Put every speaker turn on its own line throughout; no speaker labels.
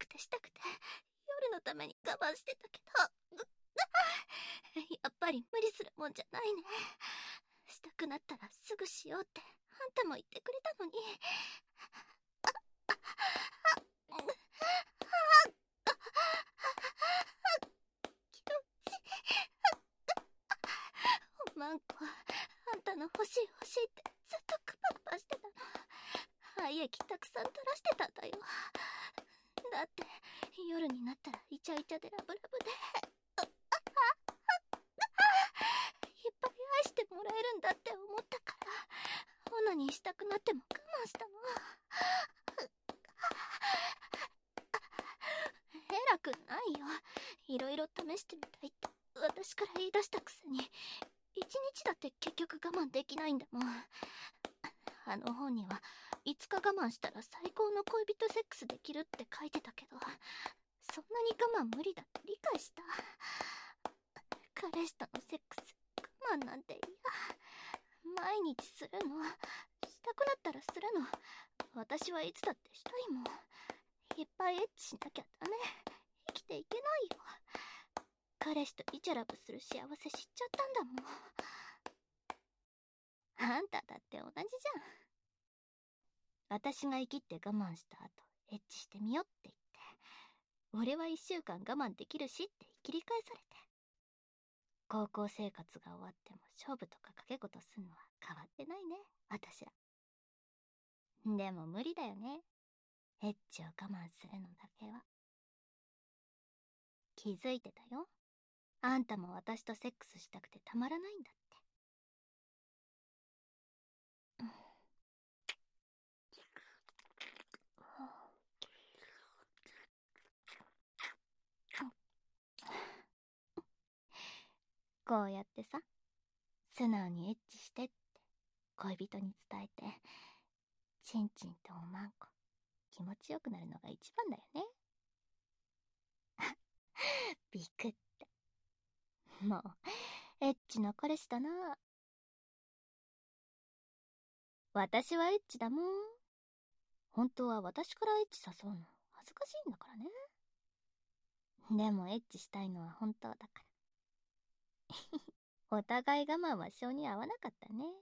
くてしたくて、夜のために我慢してたけど、やっぱり無理するもんじゃないね。したくなったらすぐしようってあんたも言ってくれたのに。おまんこ、あんたの欲しい欲しいってずっとクパクパしてたの。廃液たくさん垂らしてたんだよ。だって夜になったらイチャイチャでラブラブで、いっぱい愛してもらえるんだって思ったから、オナニーしたくなっても我慢したの。偉くないよ。いろいろ試してみたいって私から言い出したくせに、一日だって結局我慢できないんだもん。あの本には5日我慢したら最高の恋人セックスできるって書いてたけど、そんなに我慢無理だって理解した。彼氏とのセックス我慢なんて嫌。毎日するの。したくなったらするの。私はいつだってしたいもん。いっぱいエッチしなきゃダメ。生きていけないよ。彼氏とイチャラブする幸せ知っちゃったんだもん。あんただって同じじゃん。私が生きって我慢した後、エッチしてみよって言って、俺は1週間我慢できるしって切り返されて。高校生活が終わっても勝負とか賭け事すんのは変わってないね、私ら。でも無理だよね。エッチを我慢するのだけは。気づいてたよ。あんたも私とセックスしたくてたまらないんだって。こうやってさ、素直にエッチしてって恋人に伝えて、チンチンとおまんこ気持ちよくなるのが一番だよね。ビクって。もうエッチな彼氏だな。私はエッチだもん。本当は私からエッチ誘うの恥ずかしいんだからね。でもエッチしたいのは本当だから。お互い我慢は性に合わなかったね。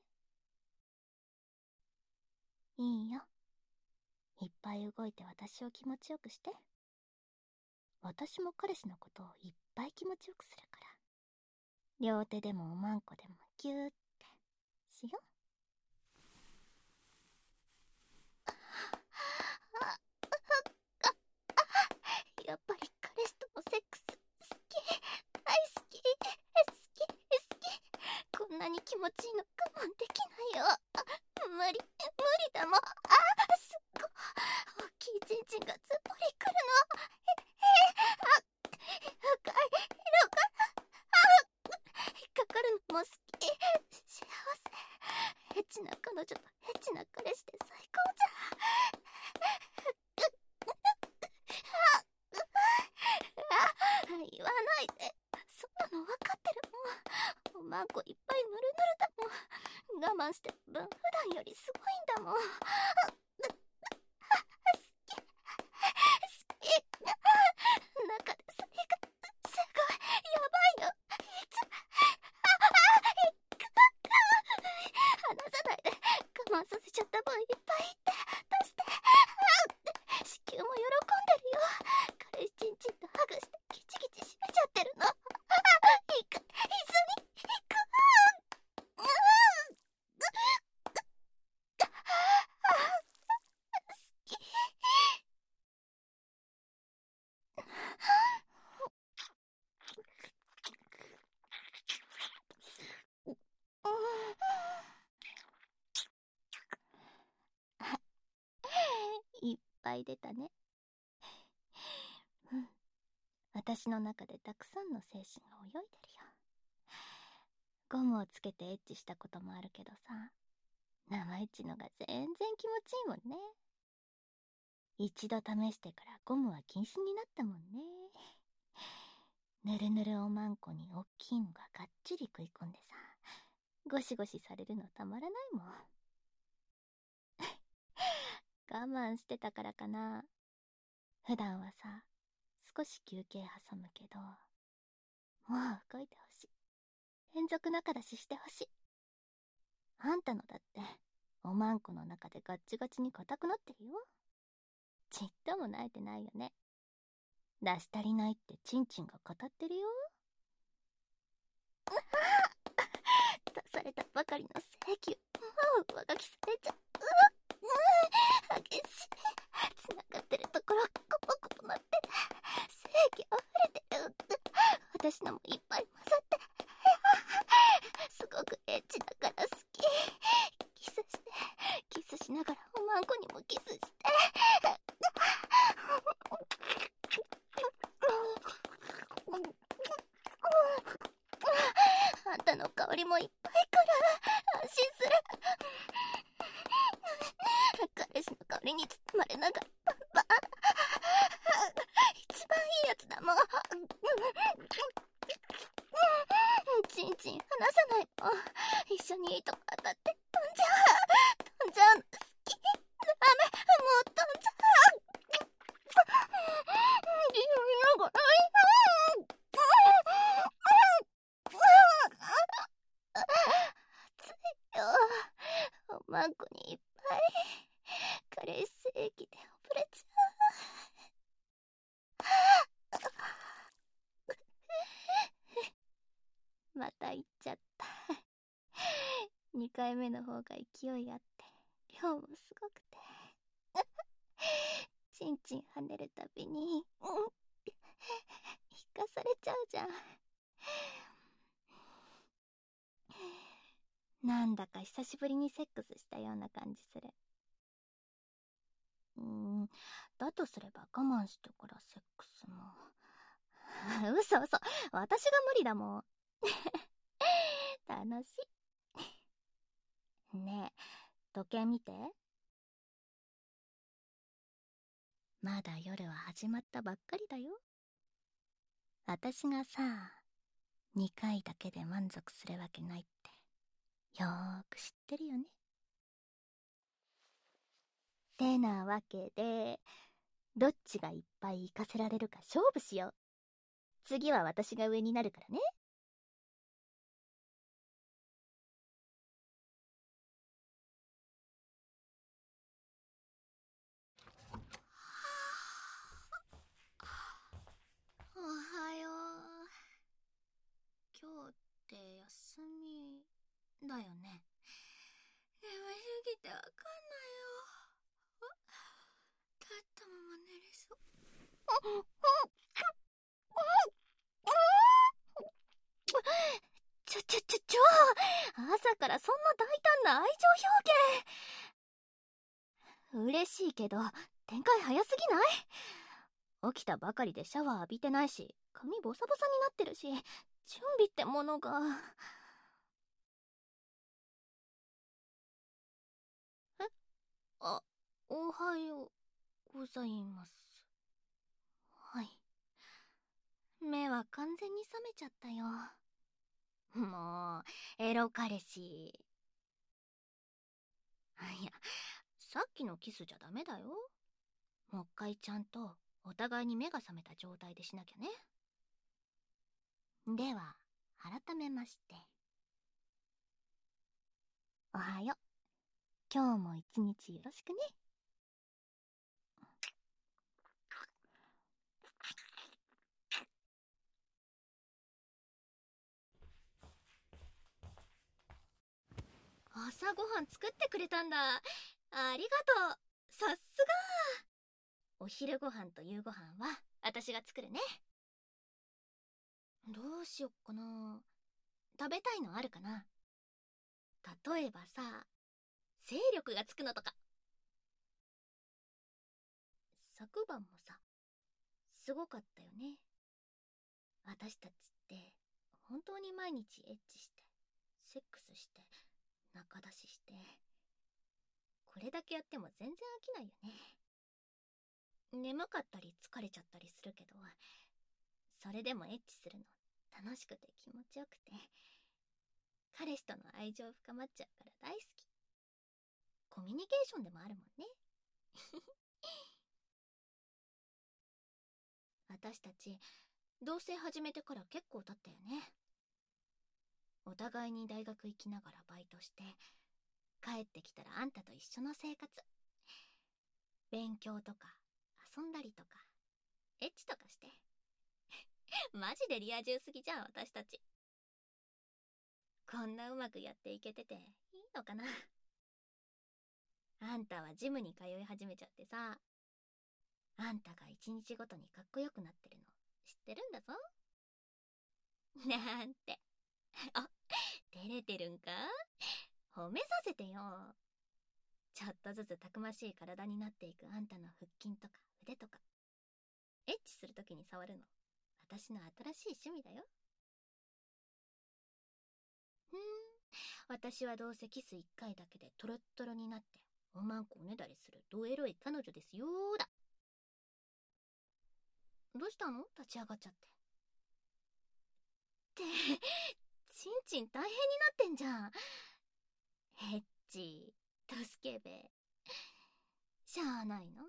いいよ。いっぱい動いて私を気持ちよくして。私も彼氏のことをいっぱい気持ちよくするから。両手でもおまんこでもギューってしよう。やっぱり彼氏とのセックス好き。大好き。好き。好き。こんなに気持ちいいの我慢できないよ。無理だもん。すっごい大きいチンチンがずっぽりくるの。深い色が引っかかるのも好き。幸せ。エッチな彼女とエッチな彼氏で最高じゃん。言わないで。そんなの分かってるもん。おまんこいっぱいぬるぬるだもん。我慢してる分普段よりすごいんだもん。好き。中でそれがすごいやばいよ。いつ離さないで。我慢させちゃった分いっぱいって出して。子宮も喜んでるよ。彼氏チンチンとハグしてギチギチ締めちゃってるの。一緒に行く。好き。いっぱい出たね。私の中でたくさんの精子が泳いでるよ。ゴムをつけてエッチしたこともあるけどさ、生エッチのが全然気持ちいいもんね。一度試してからゴムは禁止になったもんね。ぬるぬるおまんこにおっきいのががっちり食い込んでさ、ゴシゴシされるのたまらないもん。我慢してたからかな。 普段はさ、少し休憩挟むけど、もう動いてほしい。連続仲出ししてほしい。あんたのだって、おまんこの中でガッチガチに硬くなってるよ。ちっとも泣いてないよね。出し足りないってチンチンが語ってるよ。出されたばかりの性器を上書きされちゃう。激しい。繋がってるところコポコポなって性器溢れてる。私のもいっぱい混ざって、すごくエッチだから好き。キスしてキスしながらおまんこにもキスしてあんたの香りもいっぱいから安心する。彼氏の香りに包まれながらバン一番いいやつだもん。チンチン離さないもん。一緒にいいとこ当たって飛んじゃうの好き。ダメ、もう飛んじゃう。暑いよ。おまんこにいっぱい彼氏正義で溺れちゃう。また行っちゃった。2回目の方が勢いあって量もすごくてチンチン跳ねるたびに引かされちゃうじゃん。なんだか久しぶりにセックスしたような感じする。だとすれば我慢してからセックスも嘘嘘、私が無理だもん。楽しい。ねえ、時計見て。まだ夜は始まったばっかりだよ。私がさ、2回だけで満足するわけないってよーく知ってるよね。てなわけで、どっちがいっぱい行かせられるか勝負しよう。次は私が上になるからね。おはよう。今日って休みだよね。眠すぎてわかんないよ。立ったまま寝れそう。朝からそんな大胆な愛情表現。嬉しいけど展開早すぎない？起きたばかりでシャワー浴びてないし、髪ボサボサになってるし、準備ってものが。え？あ、おはようございます。はい。目は完全に覚めちゃったよ。もう、エロ彼氏。いや、さっきのキスじゃダメだよ。もう一回ちゃんとお互いに目が覚めた状態でしなきゃね。では、改めまして。おはよう。今日も一日よろしくね。朝ごはん作ってくれたんだ。ありがとう。さすが。お昼ご飯と夕ご飯は私が作るね。どうしよっかな。食べたいのあるかな。例えばさ、精力がつくのとか。昨晩もさ、すごかったよね。私たちって本当に毎日エッチしてセックスして仲出しして、これだけやっても全然飽きないよね。眠かったり疲れちゃったりするけど、それでもエッチするの楽しくて気持ちよくて、彼氏との愛情深まっちゃうから大好き。コミュニケーションでもあるもんね。 私たち同棲始めてから結構経ったよね。お互いに大学行きながらバイトして、帰ってきたらあんたと一緒の生活。勉強とか遊んだりとかエッチとかして。マジでリア充すぎじゃん、私たち。こんなうまくやっていけてていいのかな。あんたはジムに通い始めちゃってさ、あんたが一日ごとにかっこよくなってるの知ってるんだぞ。なんて。あ、照れてるんか？褒めさせてよ。ちょっとずつたくましい体になっていくあんたの腹筋とか腕とか、エッチするときに触るの私の新しい趣味だよ。私はどうせキス1回だけでトロットロになっておまんこおねだりするドエロい彼女ですよーだ。どうしたの？立ち上がっちゃって。ってちんちん大変になってんじゃん。エッチ助けべ。しゃあないな。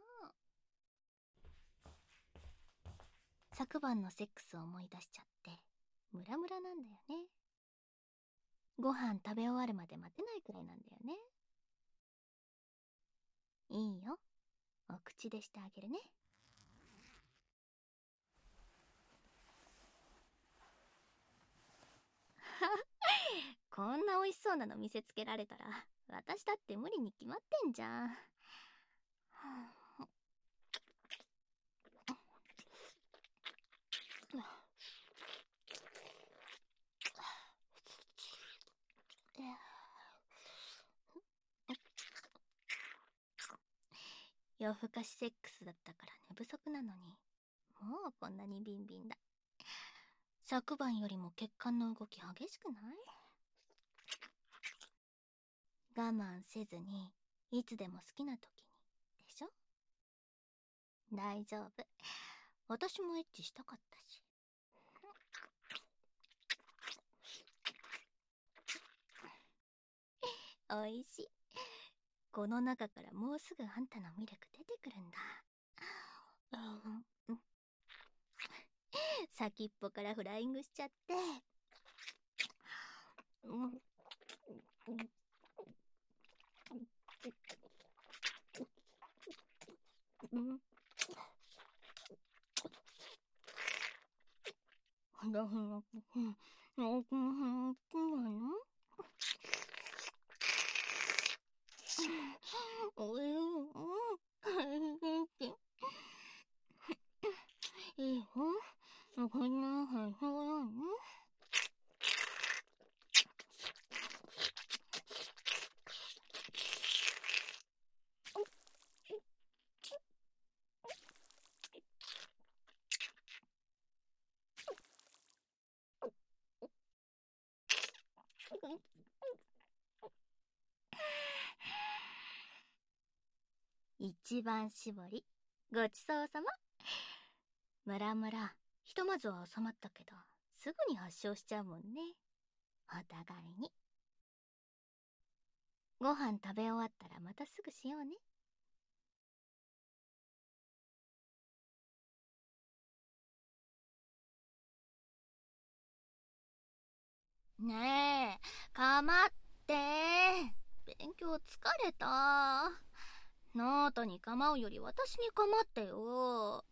昨晩のセックスを思い出しちゃってムラムラなんだよね。ご飯食べ終わるまで待てないくらいなんだよね。いいよ、お口でしてあげるね。こんな美味しそうなの見せつけられたら私だって無理に決まってんじゃん。夜更かしセックスだったから寝不足なのに、もうこんなにビンビンだ。昨晩よりも血管の動き激しくない？我慢せずにいつでも好きな時にでしょ。大丈夫、私もエッチしたかったし。おいしい。この中からもうすぐあんたのミルク出てくるんだ。先っぽからフライングしちゃって。一番搾りごちそうさま。ムラムラひとまずは収まったけどすぐに発症しちゃうもんね、お互いに。ご飯食べ終わったらまたすぐしようね。ねえ、かまって。勉強疲れた。ノートに構うより私に構ってよ。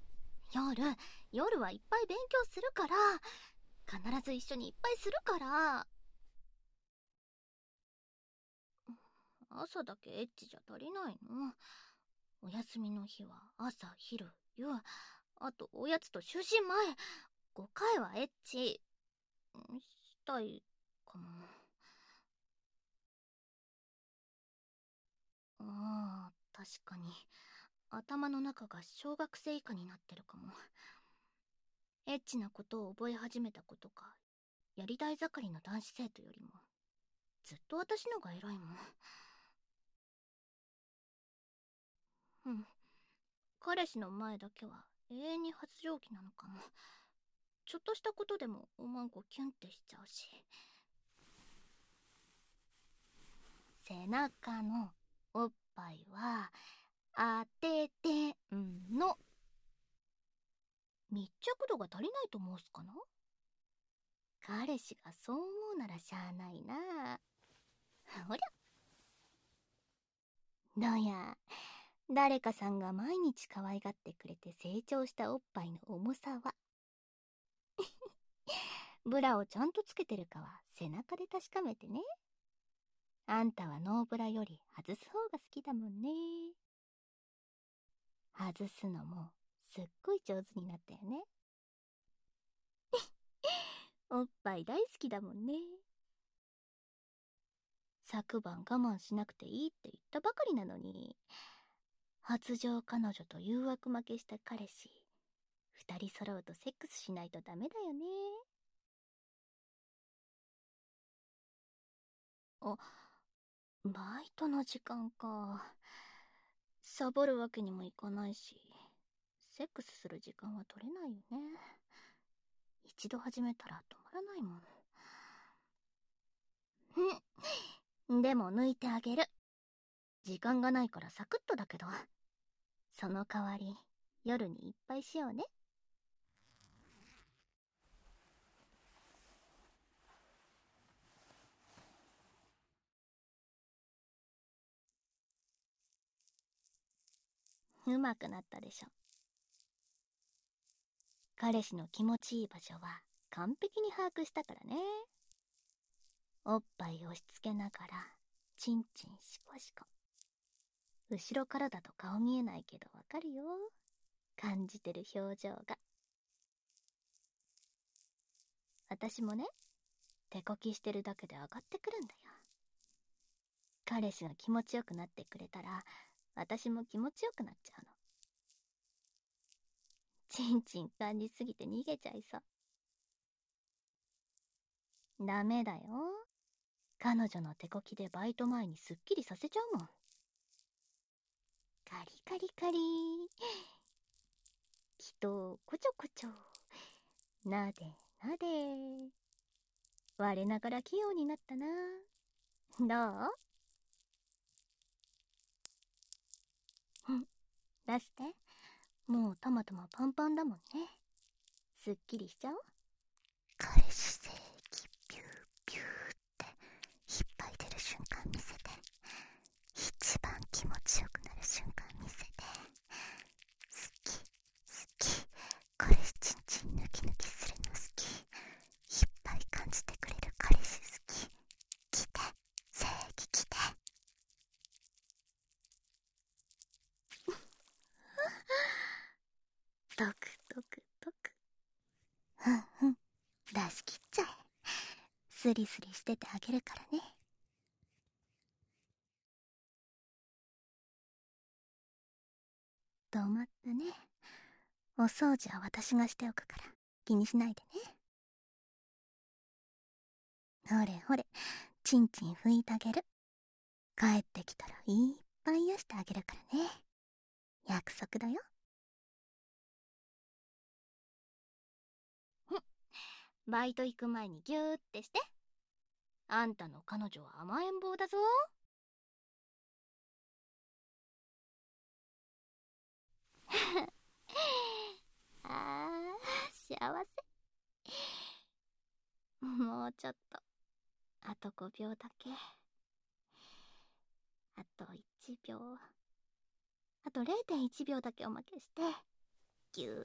夜はいっぱい勉強するから。必ず一緒にいっぱいするから。朝だけエッチじゃ足りないの？お休みの日は朝、昼、夕、あとおやつと就寝前、5回はエッチしたいかも。ああ、確かに頭の中が小学生以下になってるかも。エッチなことを覚え始めたことか、やりたい盛りの男子生徒よりもずっと私のが偉いもん。うん、彼氏の前だけは永遠に発情期なのかも。ちょっとしたことでもおまんこキュンってしちゃうし。背中のおっぱいは当ててんの。 密着度が足りないと申すかな。彼氏がそう思うならしゃあないな。ほりゃ。どうや、誰かさんが毎日可愛がってくれて成長したおっぱいの重さはブラをちゃんとつけてるかは背中で確かめてね。あんたはノーブラより外す方が好きだもんね。外すのもすっごい上手になったよね。おっぱい大好きだもんね。昨晩我慢しなくていいって言ったばかりなのに、発情彼女と誘惑負けした彼氏、二人揃うとセックスしないとダメだよね。あ、バイトの時間か。サボるわけにもいかないし、セックスする時間は取れないよね。一度始めたら止まらないもん。でも抜いてあげる。時間がないからサクッとだけど、その代わり夜にいっぱいしようね。うまくなったでしょ。彼氏の気持ちいい場所は完璧に把握したからね。おっぱい押し付けながらチンチンシコシコ。後ろからだと顔見えないけどわかるよ。感じてる表情が。私もね、手こきしてるだけで上がってくるんだよ。彼氏が気持ちよくなってくれたら、私も気持ちよくなっちゃうの。チンチン感じすぎて逃げちゃいそう。ダメだよ。彼女の手こきでバイト前にすっきりさせちゃうもん。カリカリカリー。人こちょこちょ。なでなで。我ながら器用になったな。どう？出して。もうたまたまパンパンだもんね。すっきりしちゃおう。彼氏性器ピューピューって引っ張いてる瞬間見せて、一番気持ちよくなる瞬間見せて、好き好き、彼氏チンチン抜き抜きするの好き、いっぱい感じてくれる彼氏好き、来て性器来て。トクトクトク。ふんふん、出し切っちゃえ。スリスリしててあげるからね。止まったね。お掃除は私がしておくから気にしないでね。ほれほれ、チンチン拭いてあげる。帰ってきたらいっぱい癒してあげるからね。約束だよ。バイト行く前にギューってして。あんたの彼女は甘えん坊だぞ。あー、幸せ。もうちょっと。あと5秒だけ。あと1秒。あと 0.1 秒だけおまけして。ギュー。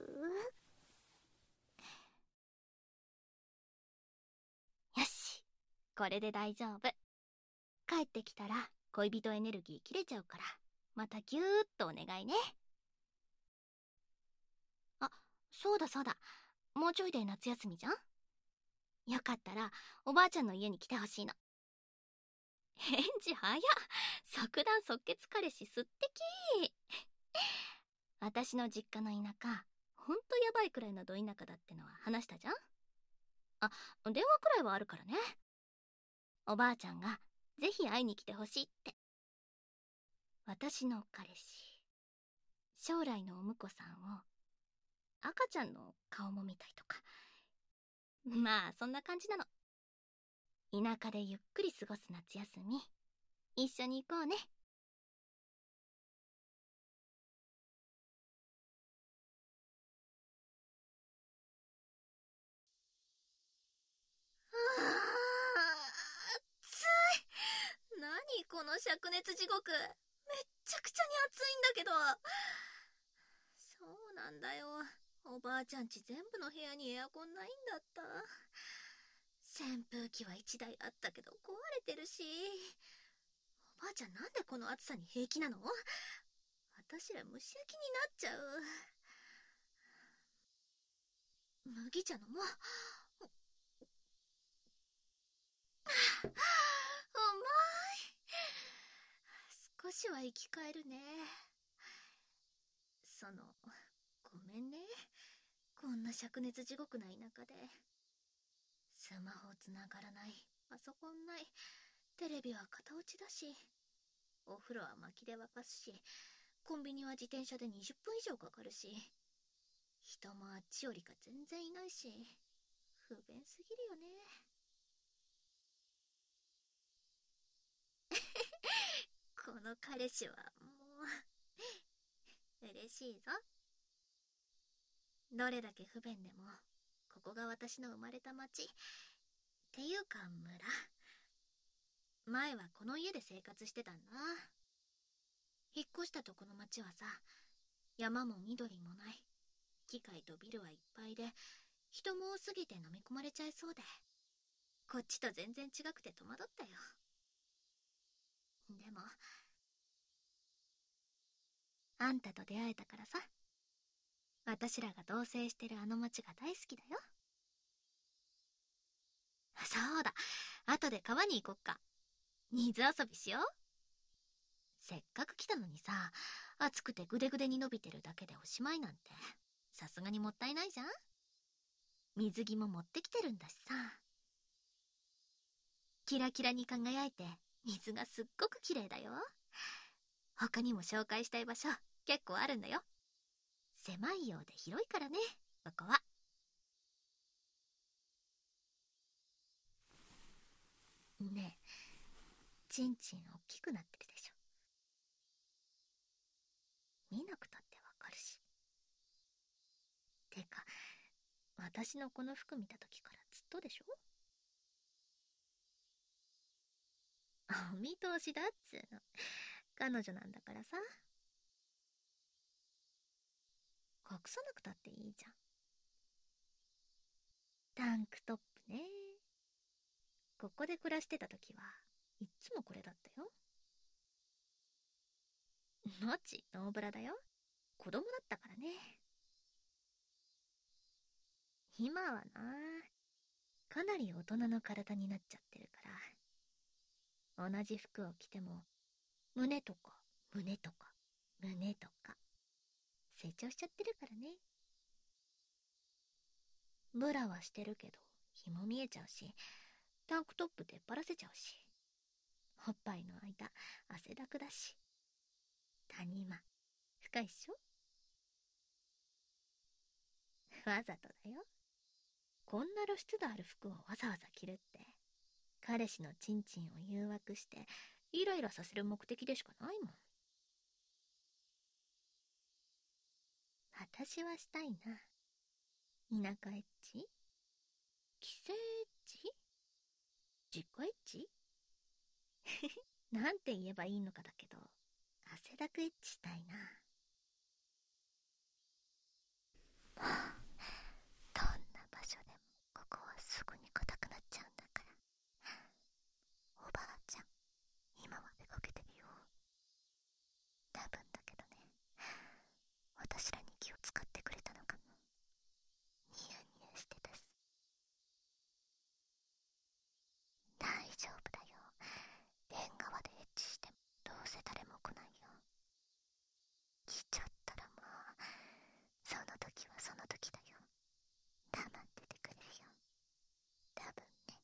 よし。これで大丈夫。帰ってきたら恋人エネルギー切れちゃうから、またギューっとお願いね。あ、そうだそうだ。もうちょいで夏休みじゃん？よかったらおばあちゃんの家に来てほしいの。返事早っ。即断即決彼氏すってき。私の実家の田舎、ほんとやばいくらいのど田舎だってのは話したじゃん？あ、電話くらいはあるからね。おばあちゃんがぜひ会いに来てほしいって。私の彼氏、将来のお婿さんを赤ちゃんの顔も見たいとか、まあそんな感じなの。田舎でゆっくり過ごす夏休み、一緒に行こうね。 灼熱地獄、めっちゃくちゃに暑いんだけど。そうなんだよ。おばあちゃんち全部の部屋にエアコンないんだった。扇風機は1台あったけど壊れてるし。おばあちゃんなんでこの暑さに平気なの？私ら蒸し焼きになっちゃう。麦茶飲もう。重い。少しは生き返るね。ごめんね。こんな灼熱地獄な田舎で。スマホつながらない、パソコンない、テレビは片落ちだし、お風呂は薪で沸かすし、コンビニは自転車で20分以上かかるし、人もあっちよりか全然いないし、不便すぎるよね。この彼氏はもう嬉しいぞ。どれだけ不便でもここが私の生まれた町っていうか村。前はこの家で生活してたんだ。引っ越したとこの町はさ、山も緑もない、機械とビルはいっぱいで、人も多すぎて飲み込まれちゃいそうで、こっちと全然違くて戸惑ったよ。でもあんたと出会えたからさ、私らが同棲してるあの町が大好きだよ。そうだ、後で川に行こっか。水遊びしよう。せっかく来たのにさ、暑くてグデグデに伸びてるだけでおしまいなんてさすがにもったいないじゃん。水着も持ってきてるんだしさ。キラキラに輝いて水がすっごく綺麗だよ。他にも紹介したい場所結構あるんだよ。狭いようで広いからね、ここは。ねえ、ちんちん大きくなってるでしょ。見なくたってわかるし。てか、私のこの服見た時からずっとでしょ。お見通しだっつーの。彼女なんだからさ。隠さなくたっていいじゃん。タンクトップね。ここで暮らしてた時はいっつもこれだったよ。マジノーブラだよ。子供だったからね。今はな、かなり大人の体になっちゃってるから、同じ服を着ても胸とか胸とか胸とか成長しちゃってるからね。ブラはしてるけど紐見えちゃうし、タンクトップ出っ張らせちゃうし、おっぱいの間汗だくだし。谷間深いっしょ。わざとだよ。こんな露出度ある服をわざわざ着るって彼氏のチンチンを誘惑してイライラさせる目的でしかないもん。私はしたいな。田舎エッチ、帰省エッチ、実家エッチなんて言えばいいのかだけど、汗だくエッチしたいな。どんな場所でもここはすぐに硬くなっちゃうんだから。おばあちゃん今は出かけてるよ。多分だけどね、私らに気を使ってくれたのかも。ニヤニヤしてたし。大丈夫だよ。縁側でエッチしてもどうせ誰も来ないよ。来ちゃったらまあ、その時はその時だよ。黙っててくれるよ。多分ね。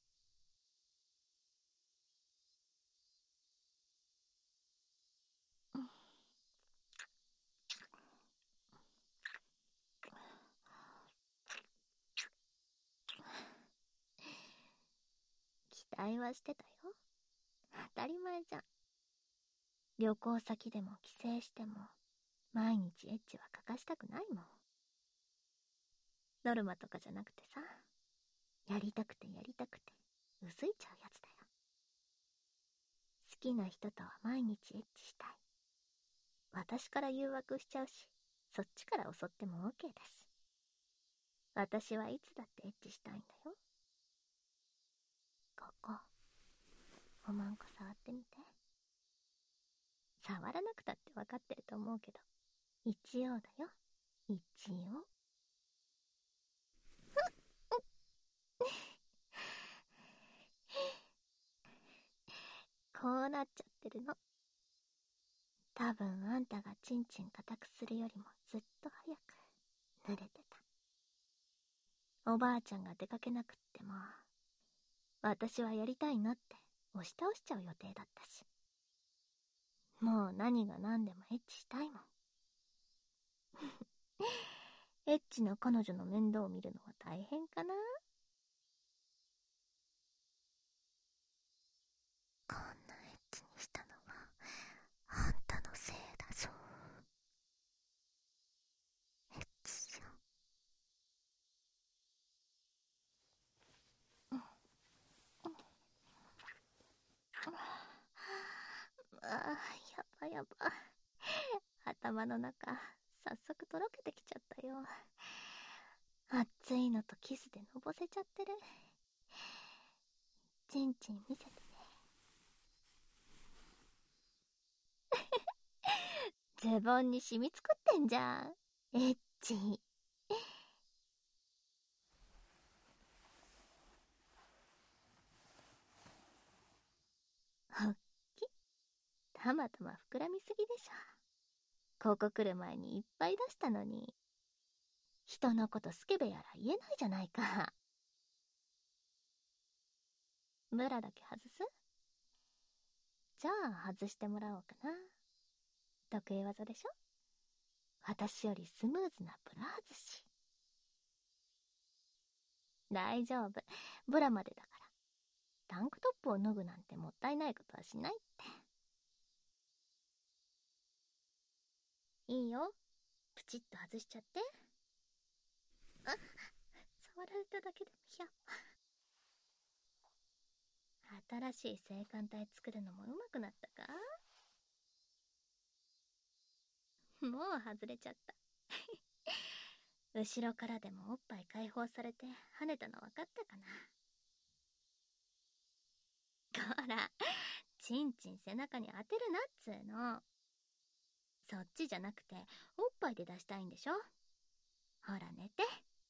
期待はしてたよ。当たり前じゃん。旅行先でも帰省しても毎日エッチは欠かしたくないもん。ノルマとかじゃなくてさ、やりたくてやりたくてうずいちゃうやつだよ。好きな人とは毎日エッチしたい。私から誘惑しちゃうし、そっちから襲っても OK です。私はいつだってエッチしたいんだよ。ここ、おまんこ触ってみて。触らなくたって分かってると思うけど、一応だよ。一応。こうなっちゃってるの。多分あんたがチンチン固くするよりもずっと早く濡れてた。おばあちゃんが出かけなくっても、私はやりたいなって押し倒しちゃう予定だったし。もう何が何でもエッチしたいもん。エッチな彼女の面倒を見るのは大変かな。こんなエッチにしたのはあんたのせいだぞ。エッチしよう。やばやば。頭の中、早速とろけてきちゃったよ。熱いのとキスでのぼせちゃってる。チンチン見せてね。ズボンに染みつくってんじゃん。エッチ。ほっき。たまたま膨らみすぎでしょ。ここ来る前にいっぱい出したのに。人のことスケベやら言えないじゃないか。ブラだけ外す？じゃあ外してもらおうかな。得意技でしょ？私よりスムーズなブラ外し。大丈夫。ブラまでだから。タンクトップを脱ぐなんてもったいないことはしないって。いいよ。プチッと外しちゃって。あ、触られただけでもひゃ。新しい性感帯作るのもうまくなったか？もう外れちゃった。後ろからでもおっぱい解放されて跳ねたの分かったかな？こら、チンチン背中に当てるなっつーの。そっちじゃなくておっぱいで出したいんでしょ？ほら寝て。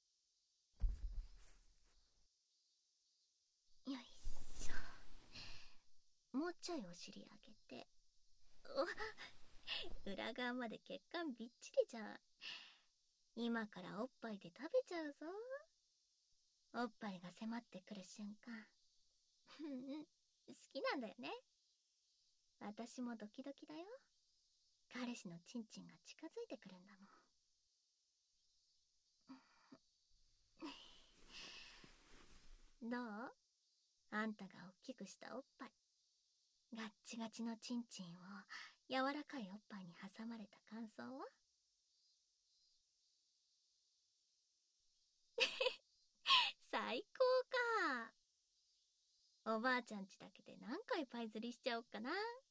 よいしょ。もうちょいお尻上げて。お、裏側まで血管びっちりじゃん。今からおっぱいで食べちゃうぞ。おっぱいが迫ってくる瞬間。好きなんだよね。私もドキドキだよ。彼氏のチンチンが近づいてくるんだもん。どう？あんたが大きくしたおっぱい。ガッチガチのチンチンを柔らかいおっぱいに挟まれた感想は？最高か。おばあちゃんちだけで何回パイ釣りしちゃおっかな。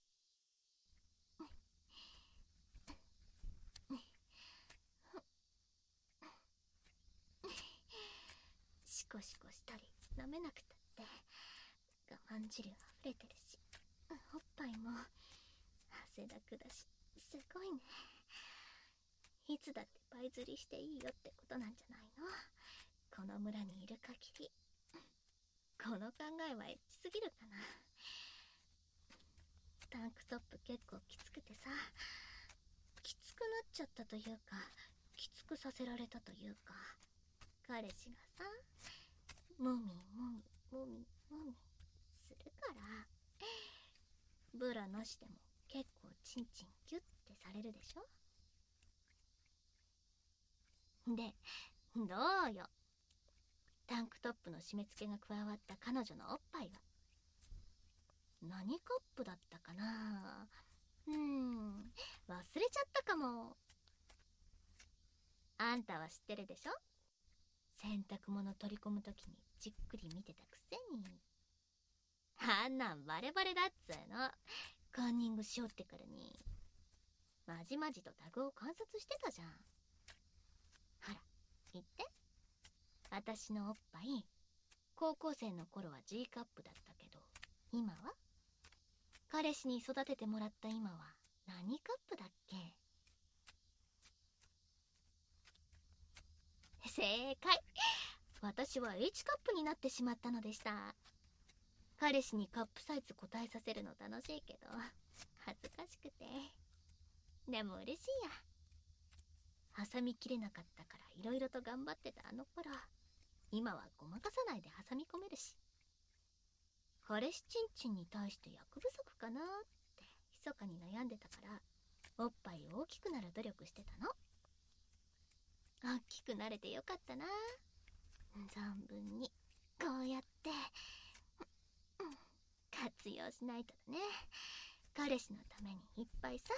シコシコしたり舐めなくたって我慢汁溢れてるし、おっぱいも汗だくだし、すごいね。いつだってパイ釣りしていいよってことなんじゃないの？この村にいる限り。この考えはエッチすぎるかな。タンクトップ結構きつくてさ、きつくなっちゃったというか、きつくさせられたというか、彼氏がさ、もみもみもみもみするから、ブラなしでも結構チンチンギュッてされるでしょ？で、どうよ。タンクトップの締め付けが加わった彼女のおっぱいは何カップだったかな？忘れちゃったかも。あんたは知ってるでしょ？洗濯物取り込むときにじっくり見てたくせに。 あんなんバレバレだっつーの。カンニングしようってからに。まじまじとタグを観察してたじゃん。ほら、言って。私のおっぱい、高校生の頃は G カップだったけど、今は？彼氏に育ててもらった今は何カップだっけ？正解。私は H カップになってしまったのでした。彼氏にカップサイズ答えさせるの楽しいけど、恥ずかしくて。でも嬉しいや。挟みきれなかったから色々と頑張ってたあの頃、今はごまかさないで挟み込めるし。彼氏ちんちんに対して役不足かなって密かに悩んでたから、おっぱい大きくなる努力してたの。大きくなれてよかったな。存分にこうやって活用しないとだね。彼氏のためにいっぱいさ。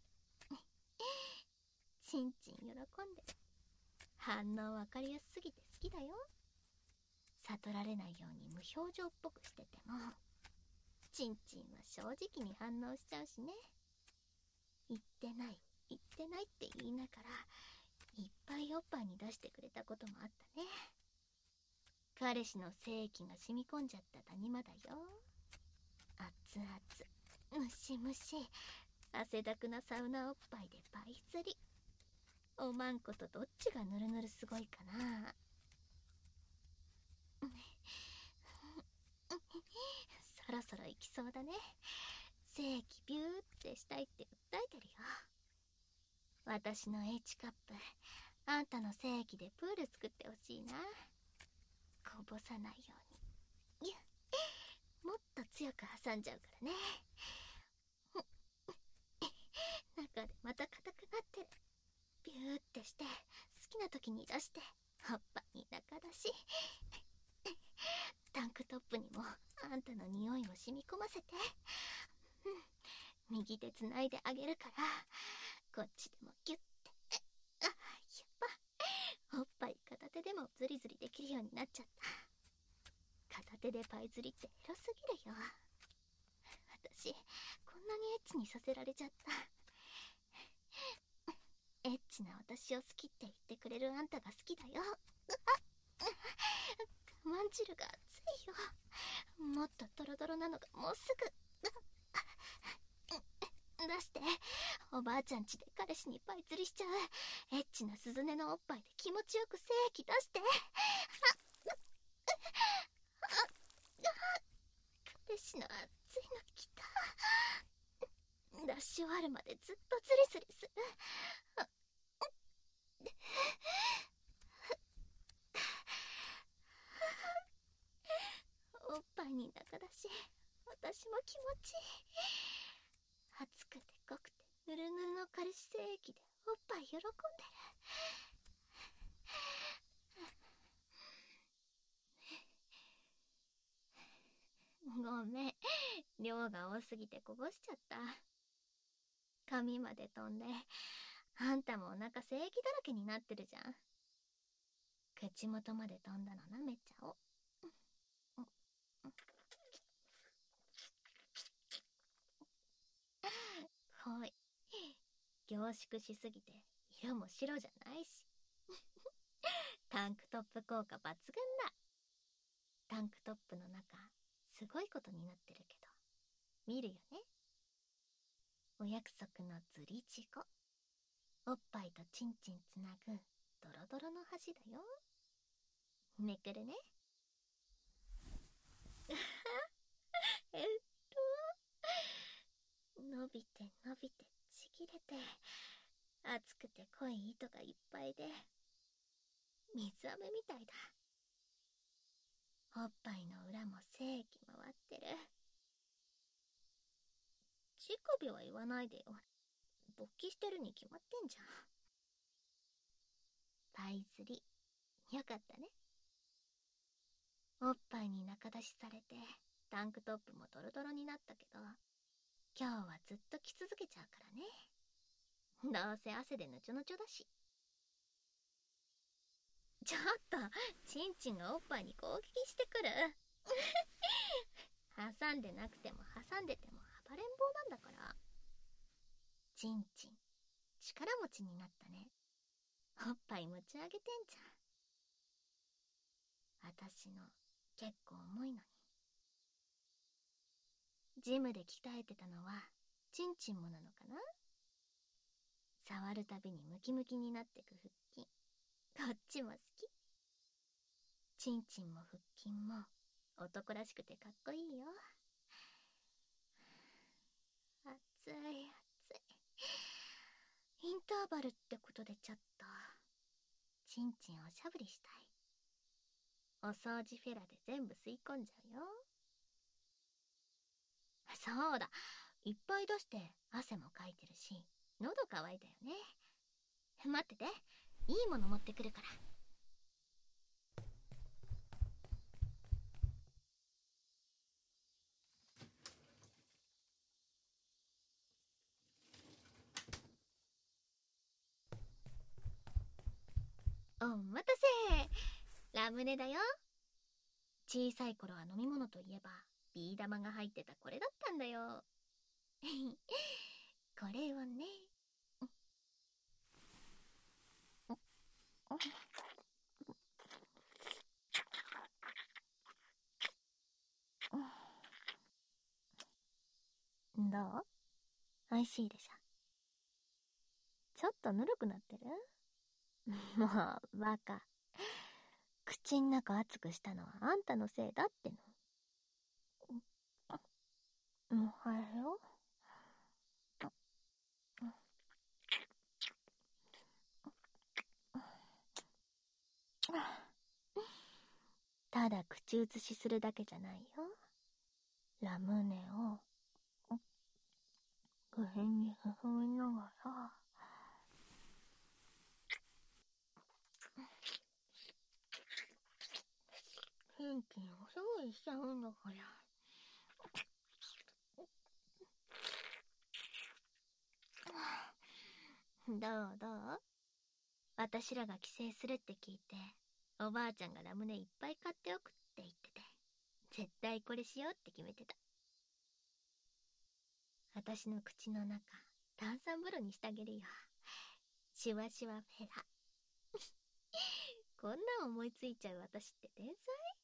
ちんちん喜んでる。反応わかりやすすぎて好きだよ。悟られないように無表情っぽくしてても、ちんちんは正直に反応しちゃうしね。言ってない言ってないって言いながらいっぱいおっぱいに出してくれたこともあったね。彼氏の精液が染み込んじゃった谷間だよ。熱々ムシムシ汗だくなサウナおっぱいでパイ釣り。おまんことどっちがぬるぬるすごいかな。そろそろ行きそうだね。精液ビューってしたいって訴えてるよ。私の H カップ、あんたの精液でプール作ってほしいな。こぼさないように。いや、もっと強く挟んじゃうからね。中でまた硬くなってる。ビューってして好きな時に出しておっぱいに中出し。タンクトップにもあんたの匂いを染み込ませて。右手つないであげるから、こっちでもギュッて。あ、やっぱおっぱい片手でもズリズリできるようになっちゃった。片手でパイ釣りってエロすぎるよ。私こんなにエッチにさせられちゃった。エッチな私を好きって言ってくれるあんたが好きだよ。我慢汁が熱いよ。もっとドロドロなのがもうすぐ。出して。おばあちゃん家で彼氏にパイ釣りしちゃう。エッチなスズネのおっぱいで気持ちよく精液出して。彼氏の熱いの来た。出し終わるまでずっとズリズリする。おっぱいに中出し、私も気持ちいい。熱くて濃くてぬるぬるの彼氏精液でおっぱい喜んでる。ごめん、量が多すぎてこぼしちゃった。髪まで飛んで、あんたもお腹精液だらけになってるじゃん。口元まで飛んだの舐めちゃおう。ほい。凝縮しすぎて色も白じゃないし。タンクトップ効果抜群だ。タンクトップの中すごいことになってるけど見るよね。お約束のズリジゴ。おっぱいとチンチンつなぐドロドロの箸だよ。めくるね。伸びて伸びてちぎれて、熱くて濃い糸がいっぱいで水飴みたいだ。おっぱいの裏も精液回ってる。乳首は言わないでよ。勃起してるに決まってんじゃん。パイ釣りよかったね。おっぱいに中出しされてタンクトップもドロドロになったけど、今日はずっと着続けちゃうからね。どうせ汗でぬちょぬちょだし。ちょっとチンチンがおっぱいに攻撃してくる。 挟んでなくても挟んでても暴れん坊なんだから。ちんちん、力持ちになったね。おっぱい持ち上げてんじゃん。あたしの結構重いのに。ジムで鍛えてたのはちんちんもなのかな。触るたびにムキムキになってく腹筋、こっちも好き。ちんちんも腹筋も男らしくてかっこいいよ。暑い暑い。インターバルってことでちょっとちんちんおしゃぶりしたい。お掃除フェラで全部吸い込んじゃうよ。そうだ、いっぱい出して汗もかいてるし喉乾いたよね。待ってて、いいもの持ってくるから。お待たせ、ラムネだよ。小さい頃は飲み物といえばビー玉が入ってたこれだったんだよ。これをね。どう？美味しいでしょ。ちょっとぬるくなってる？もうバカ。口ん中熱くしたのはあんたのせいだっての。もう入るよ。ただ口移しするだけじゃないよ。ラムネを口に進みながら、元気におしゃぶりしちゃうんだから。どうどう？私らが帰省するって聞いて、おばあちゃんがラムネいっぱい買っておくって言ってて、絶対これしようって決めてた。私の口の中、炭酸風呂にしてあげるよ。シュワシュワフェラ。こんなん思いついちゃう私って天才？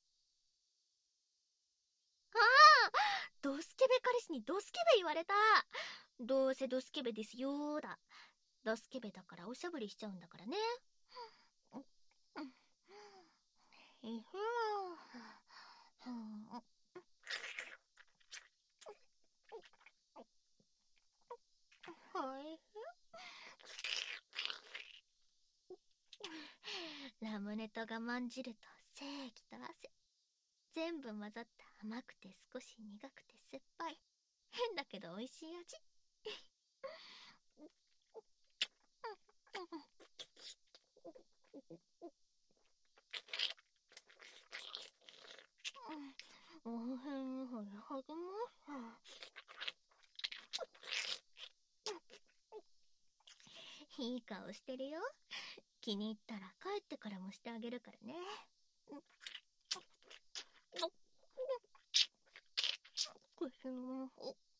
ああ、ドスケベ彼氏にドスケベ言われた。どうせドスケベですよーだ。ドスケベだからおしゃぶりしちゃうんだからね。ラムネと我慢汁と精液と汗、全部混ざった甘くて少し苦くて酸っぱい、変だけど美味しい味。おへんにほれはぎます。いい顔してるよ。気に入ったら帰ってからもしてあげるからね。口の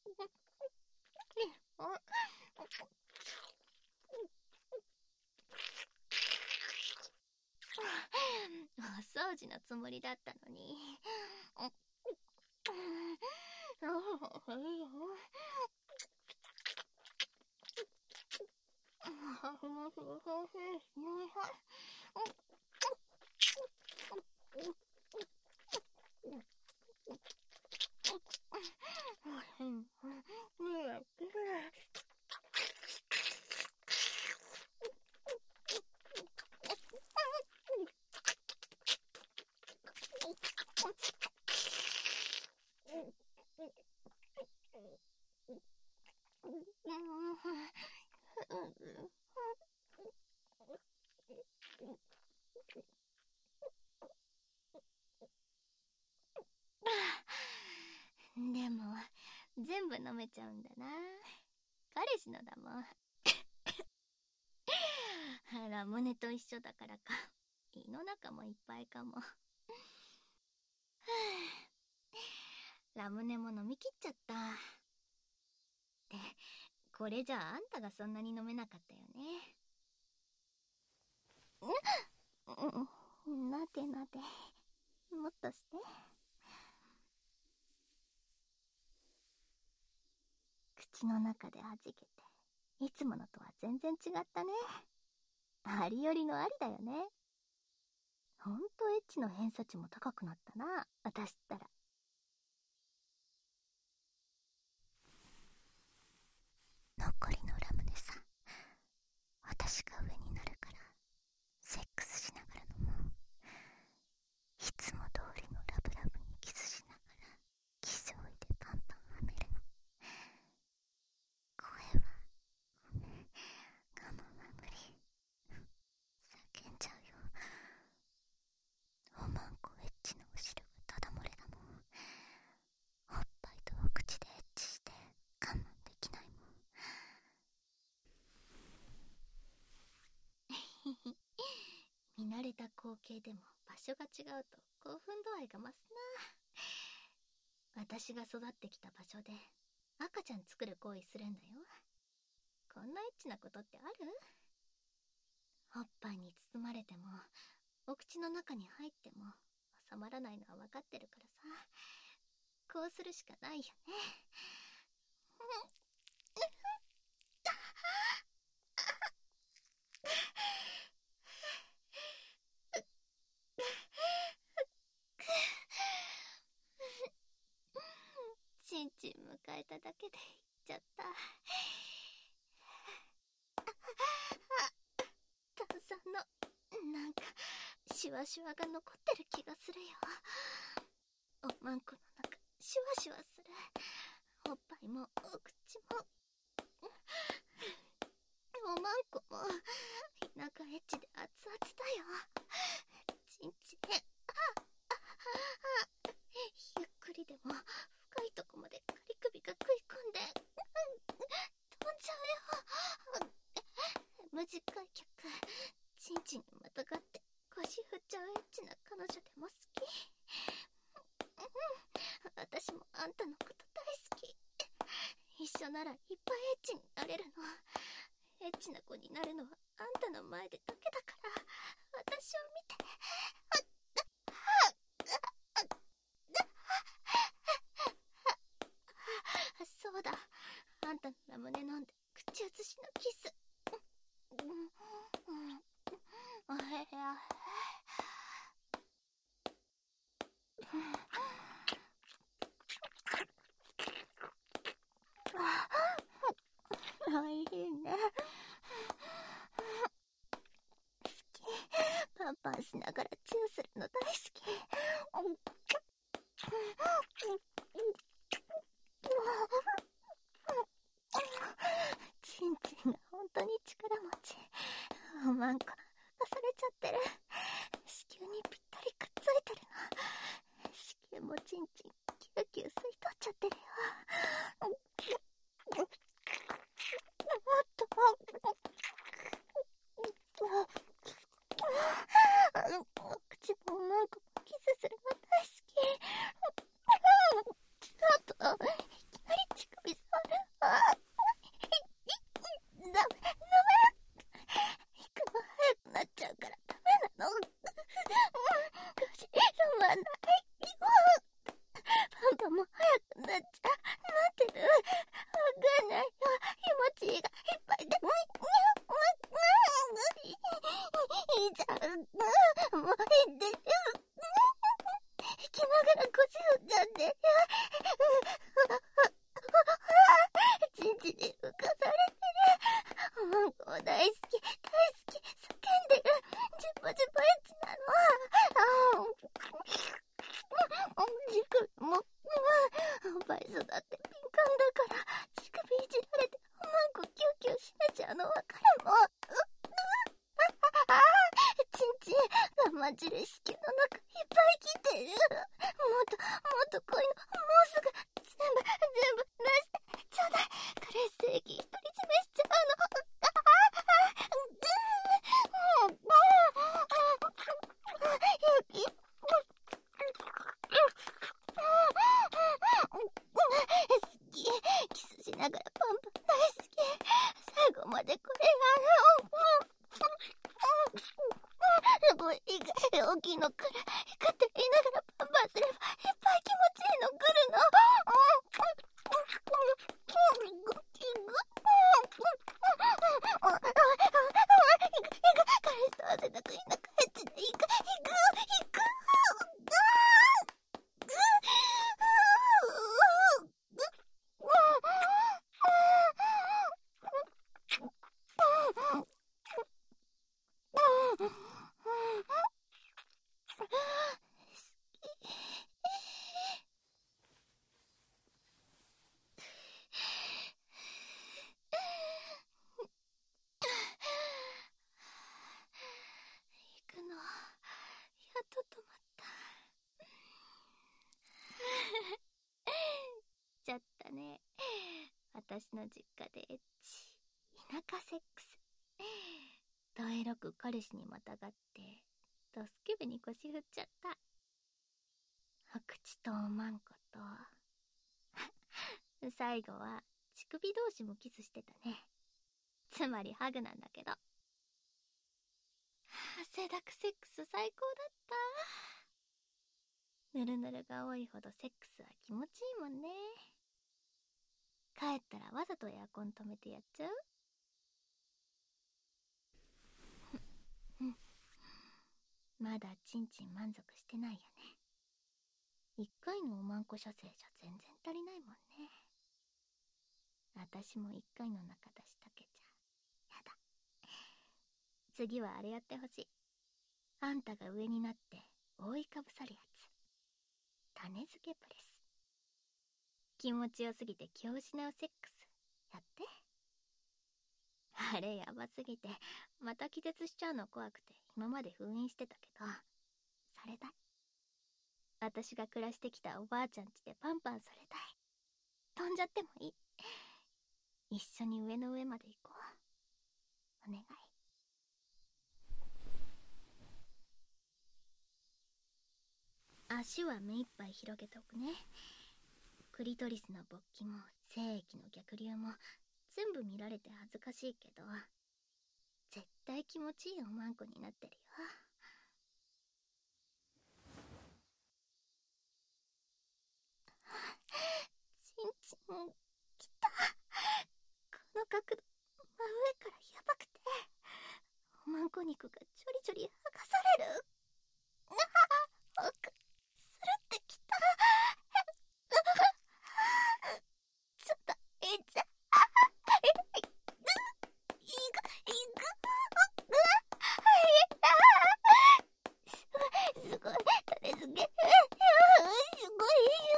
お掃除のつもりだったのに。でも全部飲めちゃうんだな。彼氏のだもん。ラムネと一緒だからか、胃の中もいっぱいかも。 ラムネも飲み切っちゃった。で、これじゃああんたがそんなに飲めなかったよね。なでなで。もっとして。口の中で弾けて、いつものとは全然違ったね。ありよりのありだよね。ほんとエッチの偏差値も高くなったな、私ったら。残りのラムネさ、私が上になるからセックスしながら飲もう。いつも通りのラブラブにキスしながら気象医でパンパンはめるの。声は我慢は無理。叫んじゃうよ。おまんこエッチの後ろがただ漏れだもん。おっぱいとお口でエッチして我慢できないもん。見慣れた光景でも場所が違うと興奮度合いが増すな。私が育ってきた場所で赤ちゃん作る行為するんだよ。こんなエッチなことってある？おっぱいに包まれてもお口の中に入っても収まらないのは分かってるからさ。こうするしかないよね。ちんちん迎えただけで言っちゃった。炭酸のなんかシワシワが残ってる気がするよ。おまんこの中シワシワする。おっぱいもお口もおまんこも田舎エッチで熱々だよ。ちんちんゆっくりでも深いとこまでカリ首が食い込んで飛んじゃうよ。短い曲ちんちんにまたがって腰振っちゃうエッチな彼女でも好き。私もあんたのこと大好き。一緒ならいっぱいエッチになれるの。エッチな子になるのはあんたの前でだけだから私を見て。そうだ、あんたのラムネ飲んで口移しのキス。おいしいね。好き。パンパンしながらチューするの大好き。ちんちんが本当に力持ち。おまんこ出されちゃってる。子宮にぴったりくっついてるの。子宮もちんちんキューキュー吸い取っちゃってるよ。口もおまんこもキスするの大好き。あといきなり乳首触る。ダメダメ。行くの早くなっちゃうからダメなの。口止まんない。パンパンも早くなっちゃう。なってる。わかんないよ。気持ちがいっぱいで。いいじゃん。もういいんで。引きながら腰振っちゃって。ちんちんに浮かされてる。おまんこ大好き大好き。叫んでる。ジュポジュポエッチなの。乳首も倍育って敏感だから乳首いじられておまんこキューキュー締めちゃうのわかるもん。ちんちん我慢汁子宮の中いっぱい来てる。もっと濃いの。もうすぐ全部出してちょうだい。彼氏正義独り占めしちゃうの。勇気くって言いながらパンパンすればいっぱい気持ちいいの来るの。彼氏と汗だくいなくエッチで行く。行くのやっと止まった。ちゃったね。私の実家でエッチ田舎セックス。どえろく彼氏にまたがってドスケベに腰振っちゃった。お口とおまんこと最後は乳首同士もキスしてたね。つまりハグなんだけど。汗だくセックス最高だった。ぬるぬるが多いほどセックスは気持ちいいもんね。帰ったらわざとエアコン止めてやっちゃう？まだちんちん満足してないよね。一回のおまんこ射精じゃ全然足りないもんね。私も一回の中出しだけじゃやだ。次はあれやってほしい。あんたが上になって覆いかぶさるやつ。種付けプレス。気持ちよすぎて気を失うセックスやって。あれやばすぎてまた気絶しちゃうの怖くて今まで封印してたけど、されたい。私が暮らしてきたおばあちゃん家でパンパンされたい。飛んじゃってもいい。一緒に上の上まで行こう。お願い。足は目いっぱい広げておくね。クリトリスの勃起も精液の逆流も全部見られて恥ずかしいけど、絶対気持ちいいおまんこになってるよ。ちんちんきた。この角度真上からやばくて、おまんこ肉がちょりちょり剥がされる。スルってきた。ちょっとえいちゃすごい種付け。すごい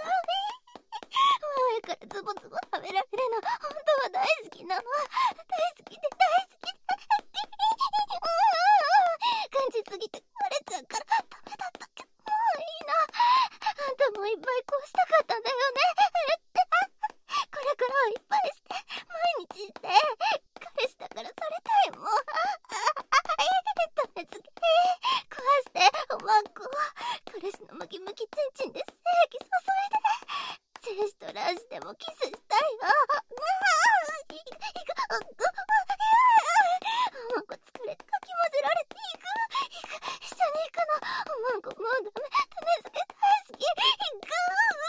前からズボズボ食べられるの本当は大好きなの。大好きで感じすぎてバレちゃうからダメだったけど、もういいな。あんたもいっぱいこうしたかったんだよね。これからはいっぱいして毎日して彼氏だからされたいもん。種付け壊しておまんこ彼氏のムキムキチンチンで精液注いで精子と卵子でもキスしたいよ。おまんこ疲れてかき混ぜられて一緒に行くの。おまんこもうダメ。種付け大好き。行く。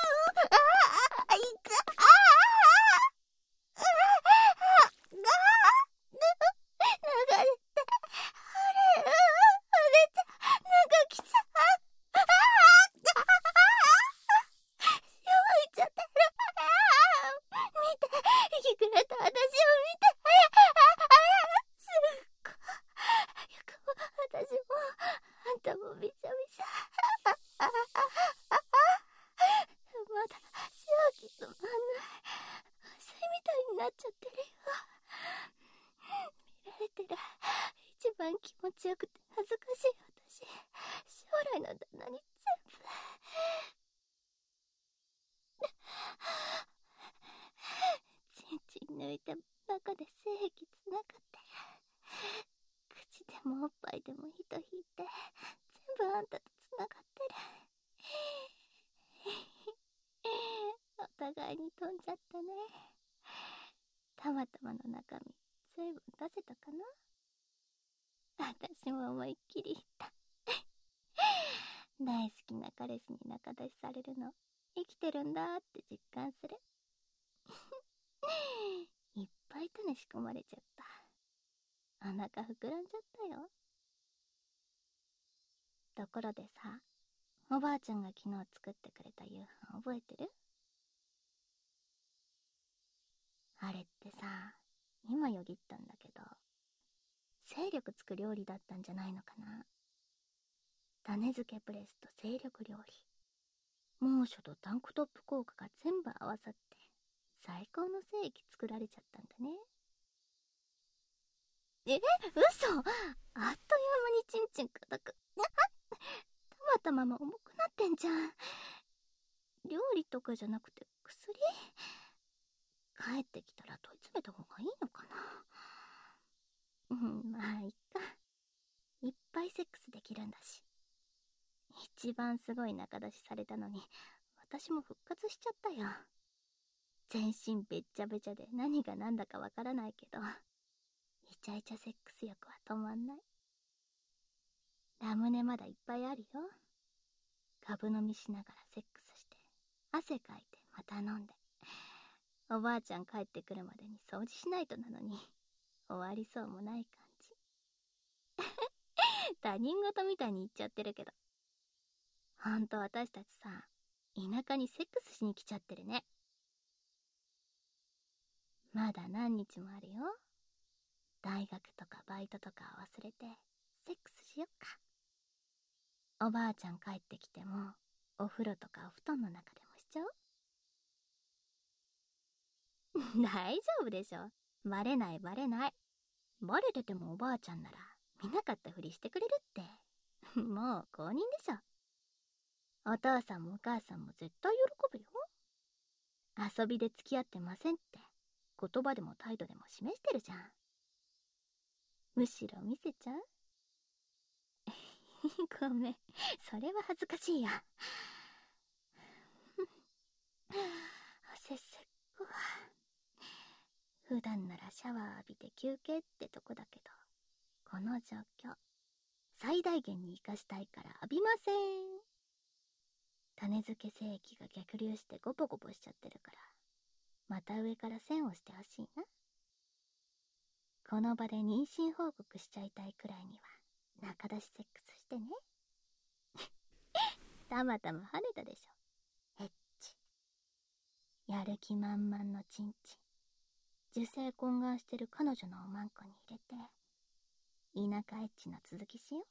流れてあれちゃなんか来ちゃしょいちゃってる。見て息くれた私を見て。すっごいよくも私もあんたもびしゃびしゃ。まだ正気つまんない水みたいになっちゃってるよ。見られてる。一番気持ちよくて恥ずかしい私、将来の旦那に全部ちんちん抜いて中で精液つながってる。口でもおっぱいでも糸引いて全部あんたとつながってる。お互いに飛んじゃったね。たまたまの中身ずいぶん出せたかな。私も思いっきり言った。 大好きな彼氏に仲出しされるの生きてるんだって実感する。いっぱい種仕込まれちゃった。お腹膨らんじゃったよ。ところでさ、おばあちゃんが昨日作ってくれた夕飯覚えてる？あれってさ、今よぎったんだけど、精力つく料理だったんじゃないのかな。種漬けプレスと精力料理、猛暑とタンクトップ効果が全部合わさって最高の精液作られちゃったんだね。嘘。あっという間にチンチン硬くたまたま重くなってんじゃん。料理とかじゃなくて薬？帰ってきたら問い詰めた方がいいのかな。まあいっか。いっぱいセックスできるんだし。一番すごい仲出しされたのに私も復活しちゃったよ。全身べっちゃべちゃで何が何だかわからないけど、イチャイチャセックス欲は止まんない。ラムネまだいっぱいあるよ。ガブ飲みしながらセックスして汗かいてまた飲んで、おばあちゃん帰ってくるまでに掃除しないとなのに終わりそうもない感じ。他人事みたいに言っちゃってるけど、ほんと私たちさ、田舎にセックスしに来ちゃってるね。まだ何日もあるよ。大学とかバイトとか忘れてセックスしよっか。おばあちゃん帰ってきてもお風呂とかお布団の中でもしちゃおう。大丈夫でしょ。バレないバレない。バレててもおばあちゃんなら見なかったふりしてくれるって。もう公認でしょ。お父さんもお母さんも絶対喜ぶよ。遊びで付き合ってませんって言葉でも態度でも示してるじゃん。むしろ見せちゃう？ごめん、それは恥ずかしいや。汗せっくわ。普段ならシャワー浴びて休憩ってとこだけど、この状況最大限に活かしたいから浴びません。種付け精液が逆流してゴボゴボしちゃってるから、また上から線をしてほしいな。この場で妊娠報告しちゃいたいくらいには仲出しセックスしてね。たまたま跳ねたでしょ。エッチ。やる気満々のチンチン、受精懇願してる彼女のおまんこに入れて田舎エッチの続きしよう。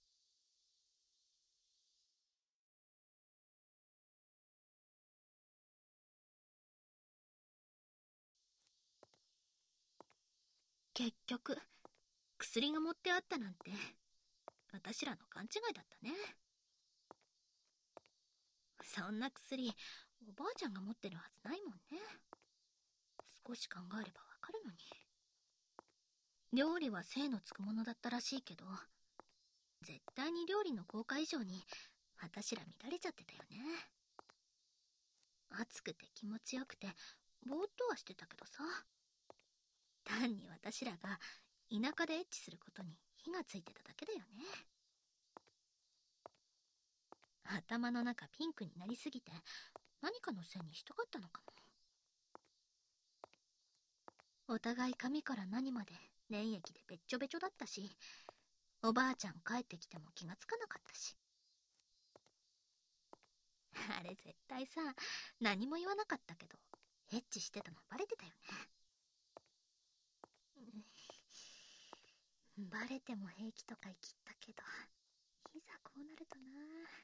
結局薬が持ってあったなんて私らの勘違いだったね。そんな薬おばあちゃんが持ってるはずないもんね。少し考えればわかるのに。料理は精のつくものだったらしいけど、絶対に料理の効果以上に私ら乱れちゃってたよね。暑くて気持ちよくてぼーっとはしてたけどさ、単に私らが田舎でエッチすることに火がついてただけだよね。頭の中ピンクになりすぎて何かのせいにしたかったのかも。お互い髪から何まで粘液でべっちょべちょだったし、おばあちゃん帰ってきても気がつかなかったし。あれ絶対さ、何も言わなかったけどエッチしてたのバレてたよね。バレても平気とか言い切ったけど、いざこうなるとな。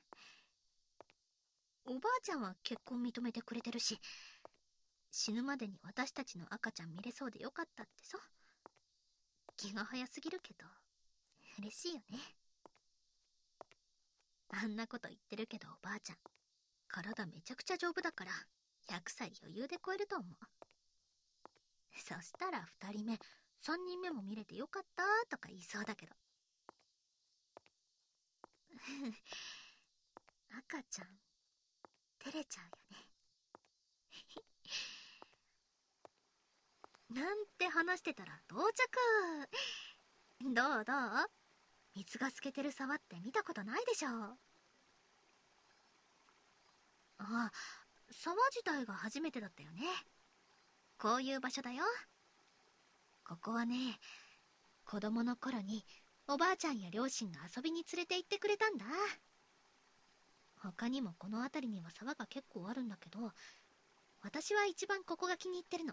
おばあちゃんは結婚認めてくれてるし、死ぬまでに私たちの赤ちゃん見れそうでよかったってさ。気が早すぎるけど嬉しいよね。あんなこと言ってるけどおばあちゃん体めちゃくちゃ丈夫だから100歳余裕で超えると思う。そしたら2人目3人目も見れてよかったとか言いそうだけど。赤ちゃん照れちゃうよね。なんて話してたら到着。どう水が透けてる沢って見たことないでしょ。 あ、沢自体が初めてだったよね。こういう場所だよ。ここはね、子供の頃におばあちゃんや両親が遊びに連れて行ってくれたんだ。他にもこの辺りには沢が結構あるんだけど、私は一番ここが気に入ってるの。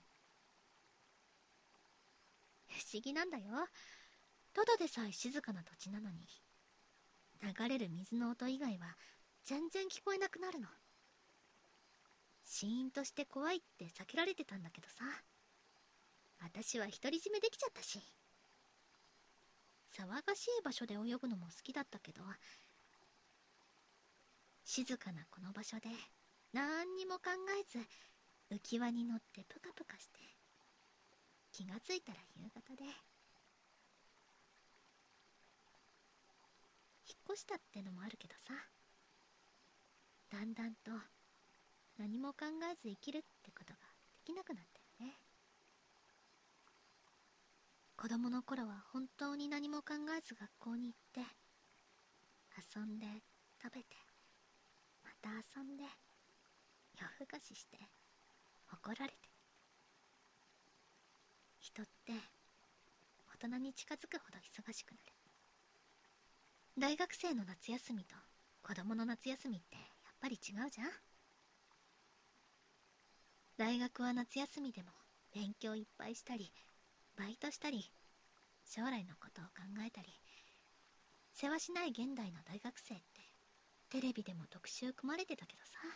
不思議なんだよ。ただでさえ静かな土地なのに、流れる水の音以外は全然聞こえなくなるの。シーンとして怖いって避けられてたんだけどさ、私は独り占めできちゃったし。騒がしい場所で泳ぐのも好きだったけど、静かなこの場所で何にも考えず浮き輪に乗ってプカプカして、気がついたら夕方で、引っ越したってのもあるけどさ、だんだんと何も考えず生きるってことができなくなったよね。子供の頃は本当に何も考えず学校に行って、遊んで食べてまた遊んで夜更かしして怒られて。人って大人に近づくほど忙しくなる。大学生の夏休みと子供の夏休みってやっぱり違うじゃん。大学は夏休みでも勉強いっぱいしたり、バイトしたり、将来のことを考えたり、せわしない現代の大学生ってテレビでも特集組まれてたけどさ。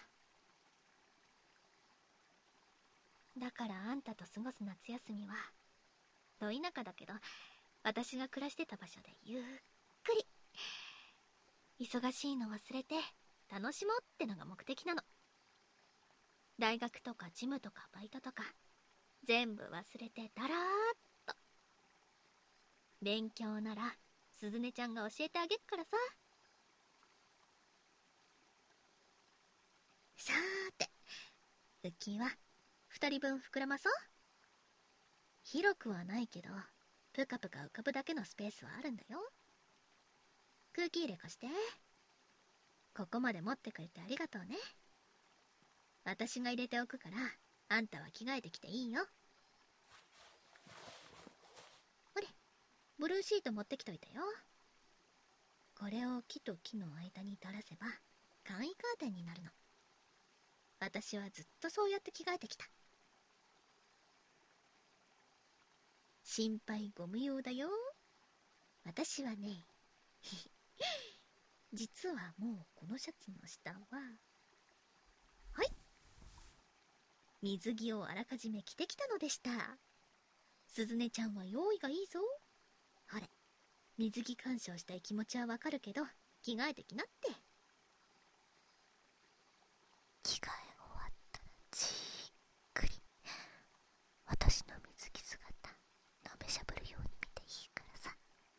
だからあんたと過ごす夏休みは、ど田舎だけど私が暮らしてた場所でゆっくり、忙しいの忘れて楽しもうってのが目的なの。大学とかジムとかバイトとか全部忘れてだらーっと。勉強ならすずねちゃんが教えてあげっからさ。さーて、浮き輪2人分膨らまそう。広くはないけどプカプカ浮かぶだけのスペースはあるんだよ。空気入れ貸して。ここまで持ってくれてありがとうね。私が入れておくからあんたは着替えてきていいよ。ほれ、ブルーシート持ってきといたよ。これを木と木の間に垂らせば簡易カーテンになるの。私はずっとそうやって着替えてきた。心配ご無用だよ。私はね実はもうこのシャツの下は、はい、水着をあらかじめ着てきたのでした。すずねちゃんは用意がいいぞ。ほれ、水着鑑賞したい気持ちはわかるけど着替えてきなって。着替え終わったらじっくり私の水着姿のめしゃぶるように見ていいからさ。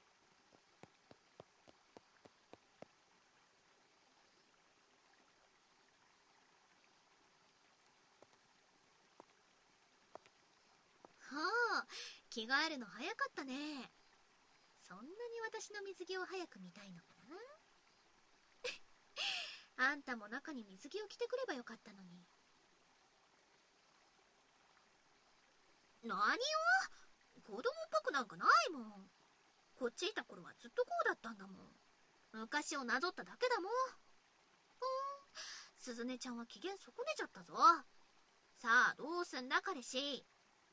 はあ、着替えるの早かったね。そんなに私の水着を早く見たいのかなあんたも中に水着を着てくればよかったのに。何よ、子供っぽくなんかないもん。こっちいた頃はずっとこうだったんだもん。昔をなぞっただけだもん。すずねちゃんは機嫌損ねちゃったぞ。さあどうすんだ彼氏。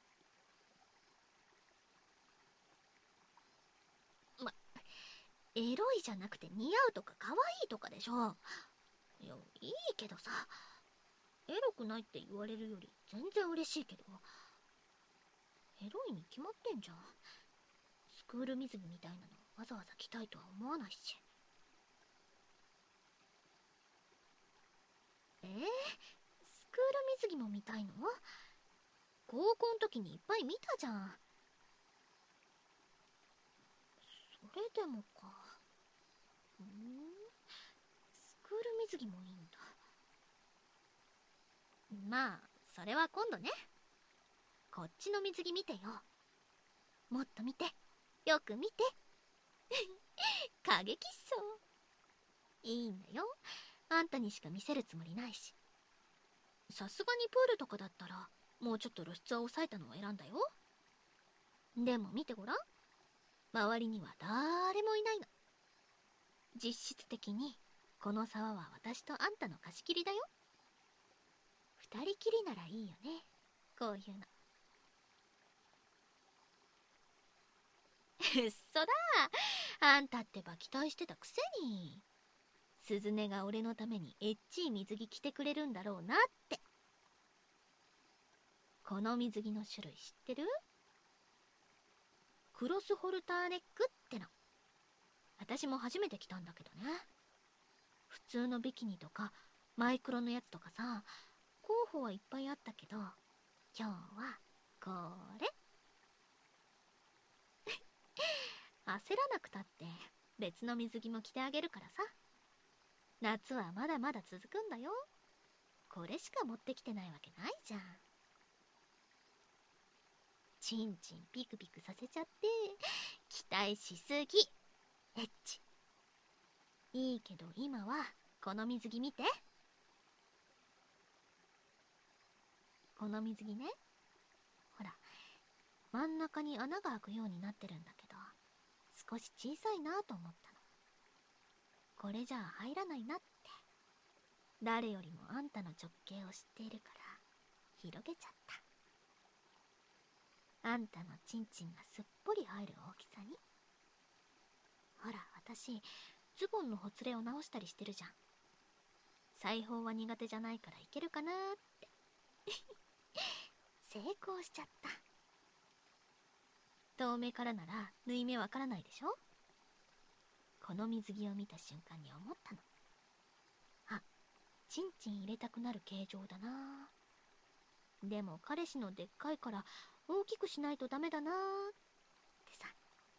エロいじゃなくて似合うとか可愛いとかでしょ。いや、いいけどさ、エロくないって言われるより全然嬉しいけど、エロいに決まってんじゃん。スクール水着みたいなのわざわざ着たいとは思わないし。スクール水着も見たいの？高校の時にいっぱい見たじゃん。それでもか。スクール水着もいいんだ。まあそれは今度ね。こっちの水着見てよ。もっと見て、よく見て過激っしょ。いいんだよ、あんたにしか見せるつもりないし。 さすがにプールとかだったらもうちょっと露出は抑えたのを選んだよ。でも見てごらん、周りには誰もいないの。実質的にこの沢は私とあんたの貸し切りだよ。二人きりならいいよね、こういうの。うっそだ、あんたってば期待してたくせに。鈴音が俺のためにエッチい水着着てくれるんだろうなって。この水着の種類知ってる？クロスホルターネックっての。私も初めて着たんだけどね。普通のビキニとかマイクロのやつとかさ、候補はいっぱいあったけど、今日はこれ。焦らなくたって別の水着も着てあげるからさ。夏はまだまだ続くんだよ。これしか持ってきてないわけないじゃん。チンチンピクピクさせちゃって期待しすぎ。エッチ。いいけど今はこの水着見て。この水着ね、ほら真ん中に穴が開くようになってるんだけど、少し小さいなと思ったの。これじゃあ入らないなって。誰よりもあんたの直径を知っているから広げちゃった。あんたのチンチンがすっぽり入る大きさに。ほら私ズボンのほつれを直したりしてるじゃん。裁縫は苦手じゃないからいけるかなーって成功しちゃった。遠目からなら縫い目わからないでしょ。この水着を見た瞬間に思ったの。あ、チンチン入れたくなる形状だな。でも彼氏のでっかいから大きくしないとダメだなってさ。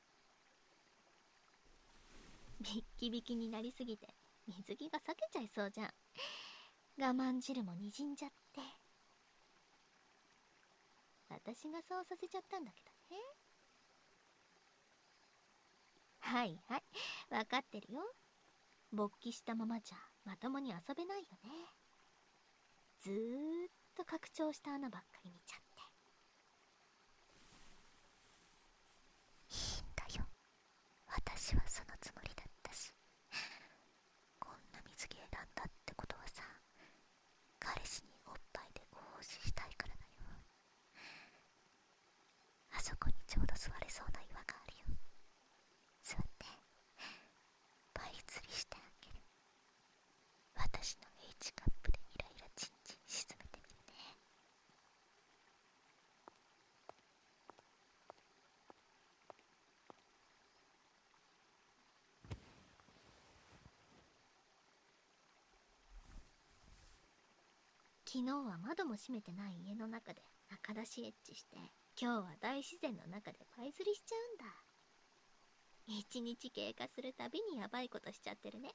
ビッキビキになりすぎて水着が裂けちゃいそうじゃん。我慢汁もにじんじゃって。私がそうさせちゃったんだけどね。はいはい、分かってるよ。勃起したままじゃまともに遊べないよね。ずーっと拡張した穴ばっかり見ちゃって。いいんだよ、私はそのつもりだったし。こんな水着選んだってことはさ、彼氏におっぱいでご奉仕したいからだよ。あそこにちょうど座れそうな岩があるよ。座ってパイ釣りしてあげる。私の H カップでイライラチンチン沈めてみるね。昨日は窓も閉めてない家の中で中出しエッチして、今日は大自然の中でパイ釣りしちゃうんだ。一日経過するたびにやばいことしちゃってるね。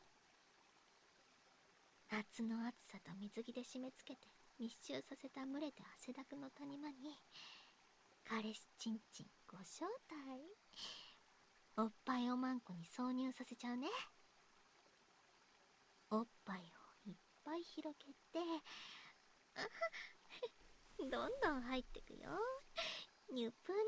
夏の暑さと水着で締め付けて密集させた蒸れて汗だくの谷間に、彼氏チンチンご招待。おっぱいおまんこに挿入させちゃうね。おっぱいをいっぱい広げてどんどん入ってくよ。ニュプニュ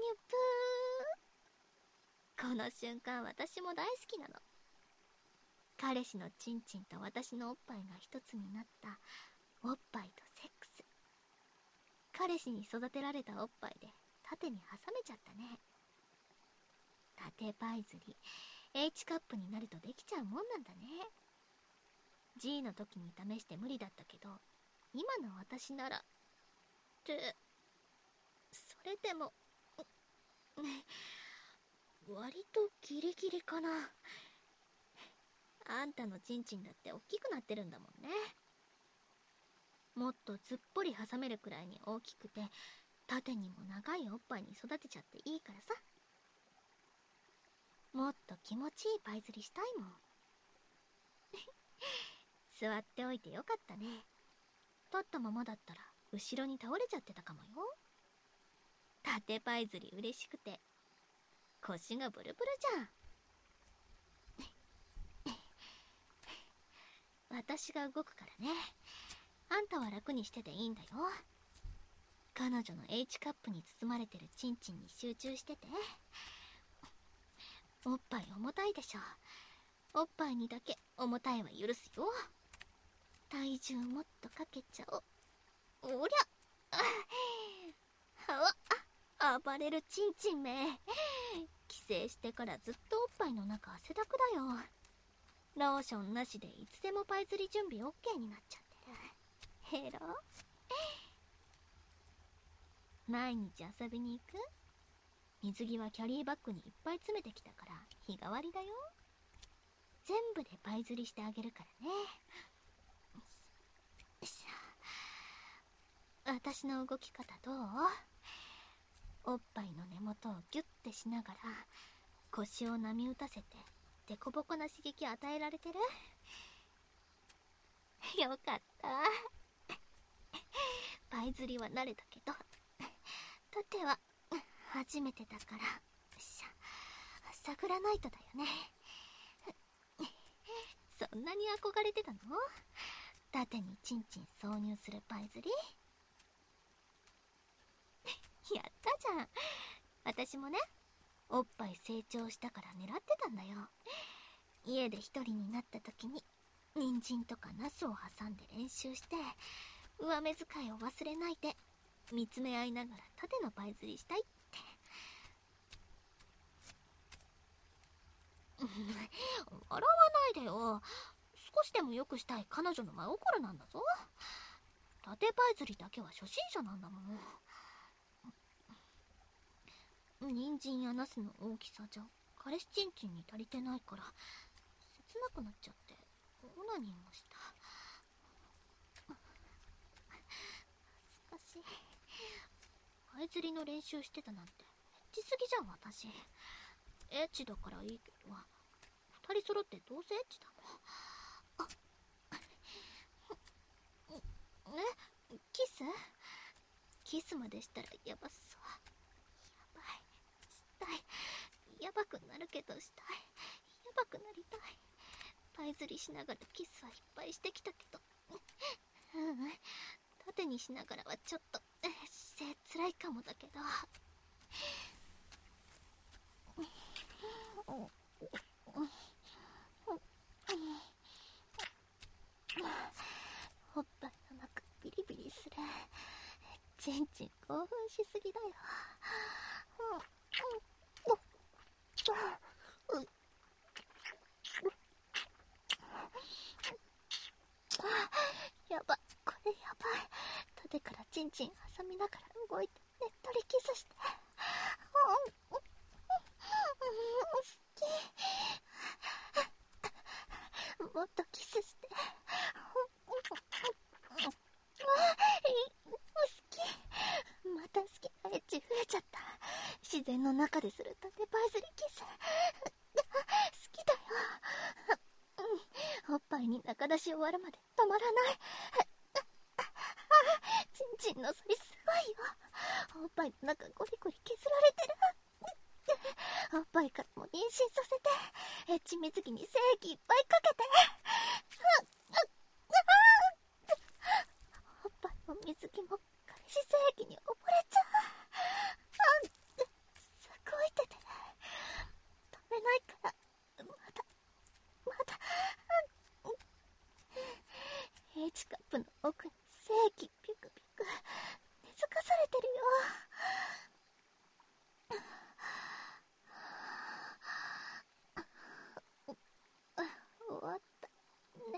プー。この瞬間私も大好きなの。彼氏のチンチンと私のおっぱいが一つになったおっぱいとセックス。彼氏に育てられたおっぱいで縦に挟めちゃったね。縦パイ釣り H カップになるとできちゃうもんなんだね。 G の時に試して無理だったけど、今の私ならってそれでも割とギリギリかな。あんたのチンチンだって大きくなってるんだもんね。もっとずっぽり挟めるくらいに大きくて縦にも長いおっぱいに育てちゃっていいからさ。もっと気持ちいいパイ釣りしたいもん座っておいてよかったね。立ったままだったら後ろに倒れちゃってたかもよ。縦パイ釣り嬉しくて腰がブルブルじゃん私が動くからね。 あんたは楽にしてていいんだよ。彼女の H カップに包まれてるチンチンに集中してて。おっぱい重たいでしょ。おっぱいにだけ重たいは許すよ。体重もっとかけちゃおう。おりゃ暴れるチンチンめ。帰省してからずっとおっぱいの中汗だくだよ。ローションなしでいつでもパイ釣り準備 OK になっちゃってる。ヘロ。毎日遊びに行く？水着はキャリーバッグにいっぱい詰めてきたから日替わりだよ。全部でパイ釣りしてあげるからね。私の動き方どう？おっぱいの根元をギュッてしながら腰を波打たせてデコボコな刺激与えられてる？よかった。パイ釣りは慣れたけど盾は初めてだから探らないとだよね。そんなに憧れてたの？盾にチンチン挿入するパイ釣りやったじゃん。私もね、おっぱい成長したから狙ってたんだよ。家で一人になった時に人参とかナスを挟んで練習して上目遣いを忘れないで見つめ合いながら盾のパイ釣りしたいって。笑わないでよ。少しでも良くしたい彼女の真心なんだぞ。盾パイ釣りだけは初心者なんだもん。人参やナスの大きさじゃ彼氏チンチンに足りてないから切なくなっちゃってオナニーもした。恥ずかしい。パイ釣りの練習してたなんてエッチすぎじゃん私。エッチだからいいけど二人揃ってどうせエッチだもん。キス？キスまでしたらヤバそう。やばい。したい。ヤバくなるけどしたい。ヤバくなりたい。パイ釣りしながらキスはいっぱいしてきたけど縦にしながらはちょっと姿勢つらいかもだけど。おっぱいの中ビリビリする。チンチン興奮しすぎだよ。やば、これやばい。盾からチンチン挟みながら動いてねっとりキスして。好き。もっとキスして。好き。また好きなエッチ増えちゃった。自然の中でする盾パイ釣りキス好きだよ。おっぱいに中出し終わるまで止まらない。チンチンのそりすごいよ。おっぱいの中ゴリゴリ削られてる。おっぱいからも妊娠させてエッチ水着に精液いっぱいかけて。おっぱいも水着も彼氏精液に溺れちゃう。すごい出て止めないからまだH カップの奥に精液ピュクピュク根付かされてるよ。終わったね。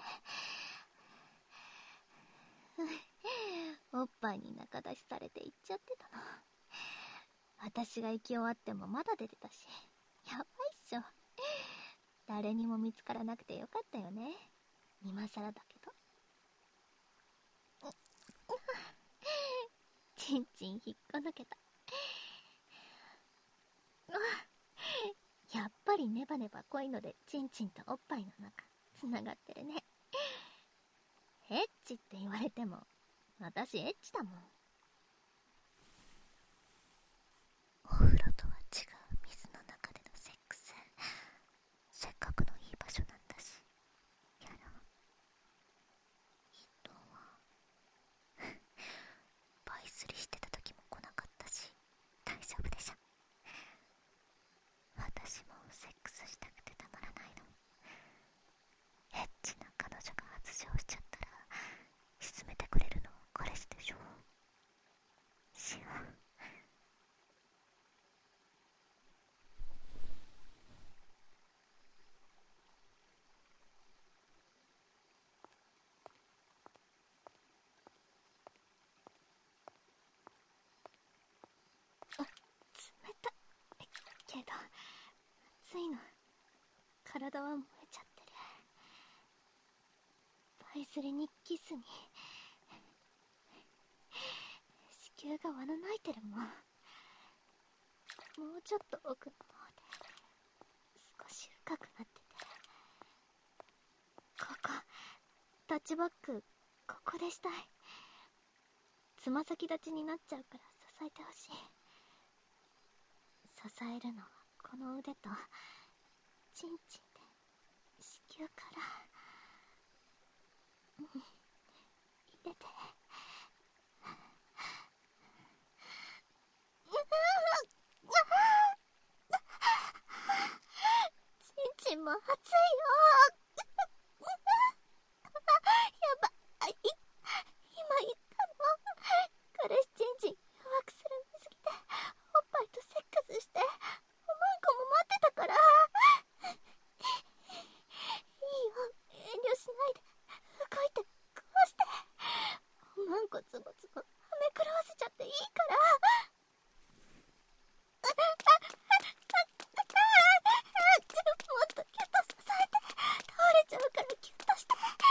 おっぱいに中出しされて行っちゃってたの。私が行き終わってもまだ出てたし、やばいっしょ。誰にも見つからなくてよかったよね。今更だけど。チンチン引っこ抜けた。やっぱりネバネバ濃いのでチンチンとおっぱいの中つながってるね。エッチって言われても私エッチだもん。お風呂とは違う水の中でのセックス。せっかくのいい場所なんだしやろう。人は暑いの。体は燃えちゃってる。パイズリにキスに子宮がわな泣いてるもん。もうちょっと奥の方で少し深くなってて。ここタッチバック、ここでしたい。つま先立ちになっちゃうから支えてほしい。支えるのはこの腕とチンチンで子宮から入れて。チンチンも熱いよ。やばい。今言ったの。彼氏チンチン弱くする水着でおっぱいとセックスしておまんこも待ってたから。いいよ、遠慮しないで動いてこうして。おまんこつぼつぼはめくらわせちゃっていいから。もっとキュッと支えて。倒れちゃうからキュッとして。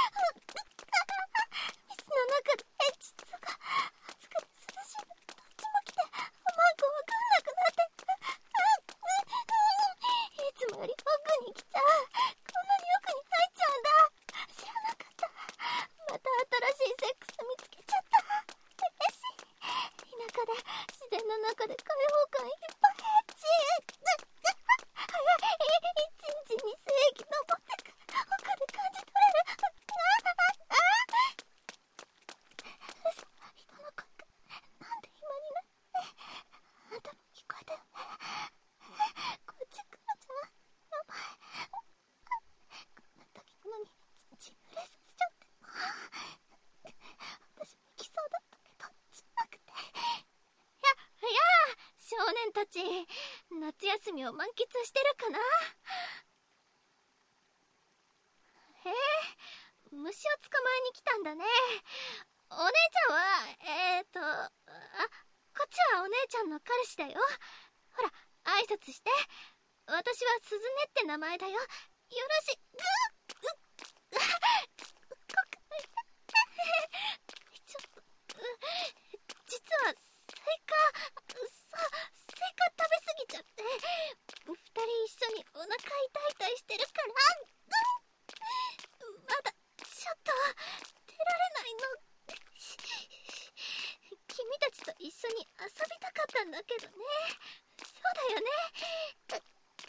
水の中でエッチとか暑くて涼しいのどっちも来ておまんこわかんなくなって。いつもより奥に来ちゃう。こんなに奥に入っちゃうんだ。知らなかった。また新しいセックス見つけちゃった。嬉しい。田舎で自然の中で開放感いっぱいエッチ。早い。チンチンに精液登ってく。奥で感じ取れる。嘘、人の声がなんで今になって。あんたも聞こえたよね。こっち来るじゃん。やばい。こんな時なのにチンチン触れさせちゃって。私も行きそうだったけどじゃなくて。いや少年たち、夏休みを満喫してるかな。へえ、虫を捕まえに来たんだね。お姉ちゃんはこっちはお姉ちゃんの彼氏だよ。ほら挨拶して。私は鈴音って名前だよ。よろしく。ちょっと実はスイカ食べすぎちゃって、二人一緒にお腹痛いしてるから、まだちょっと出られないの。君たちと一緒に遊びたかったんだけどね。そうだよね。ほら、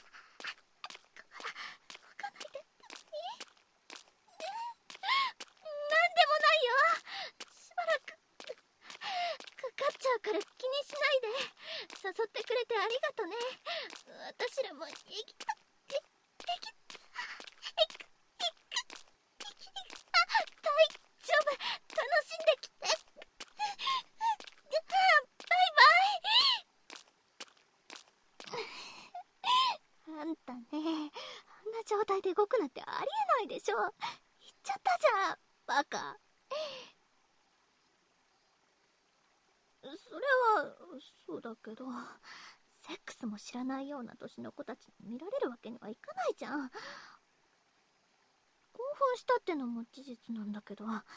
動かないで。なんでもないよ。しばらくかかっちゃうから気にしないで。誘ってくれてありがとね。私らも大丈夫、楽しんできて。バイバイ。あんたね、あんな状態で動くなんてありえないでしょ。言っちゃったじゃん、バカ。それはそうだけど、セックスも知らないような年の子たちに見られるわけにはいかないじゃん。興奮したってのも事実なんだけど。だ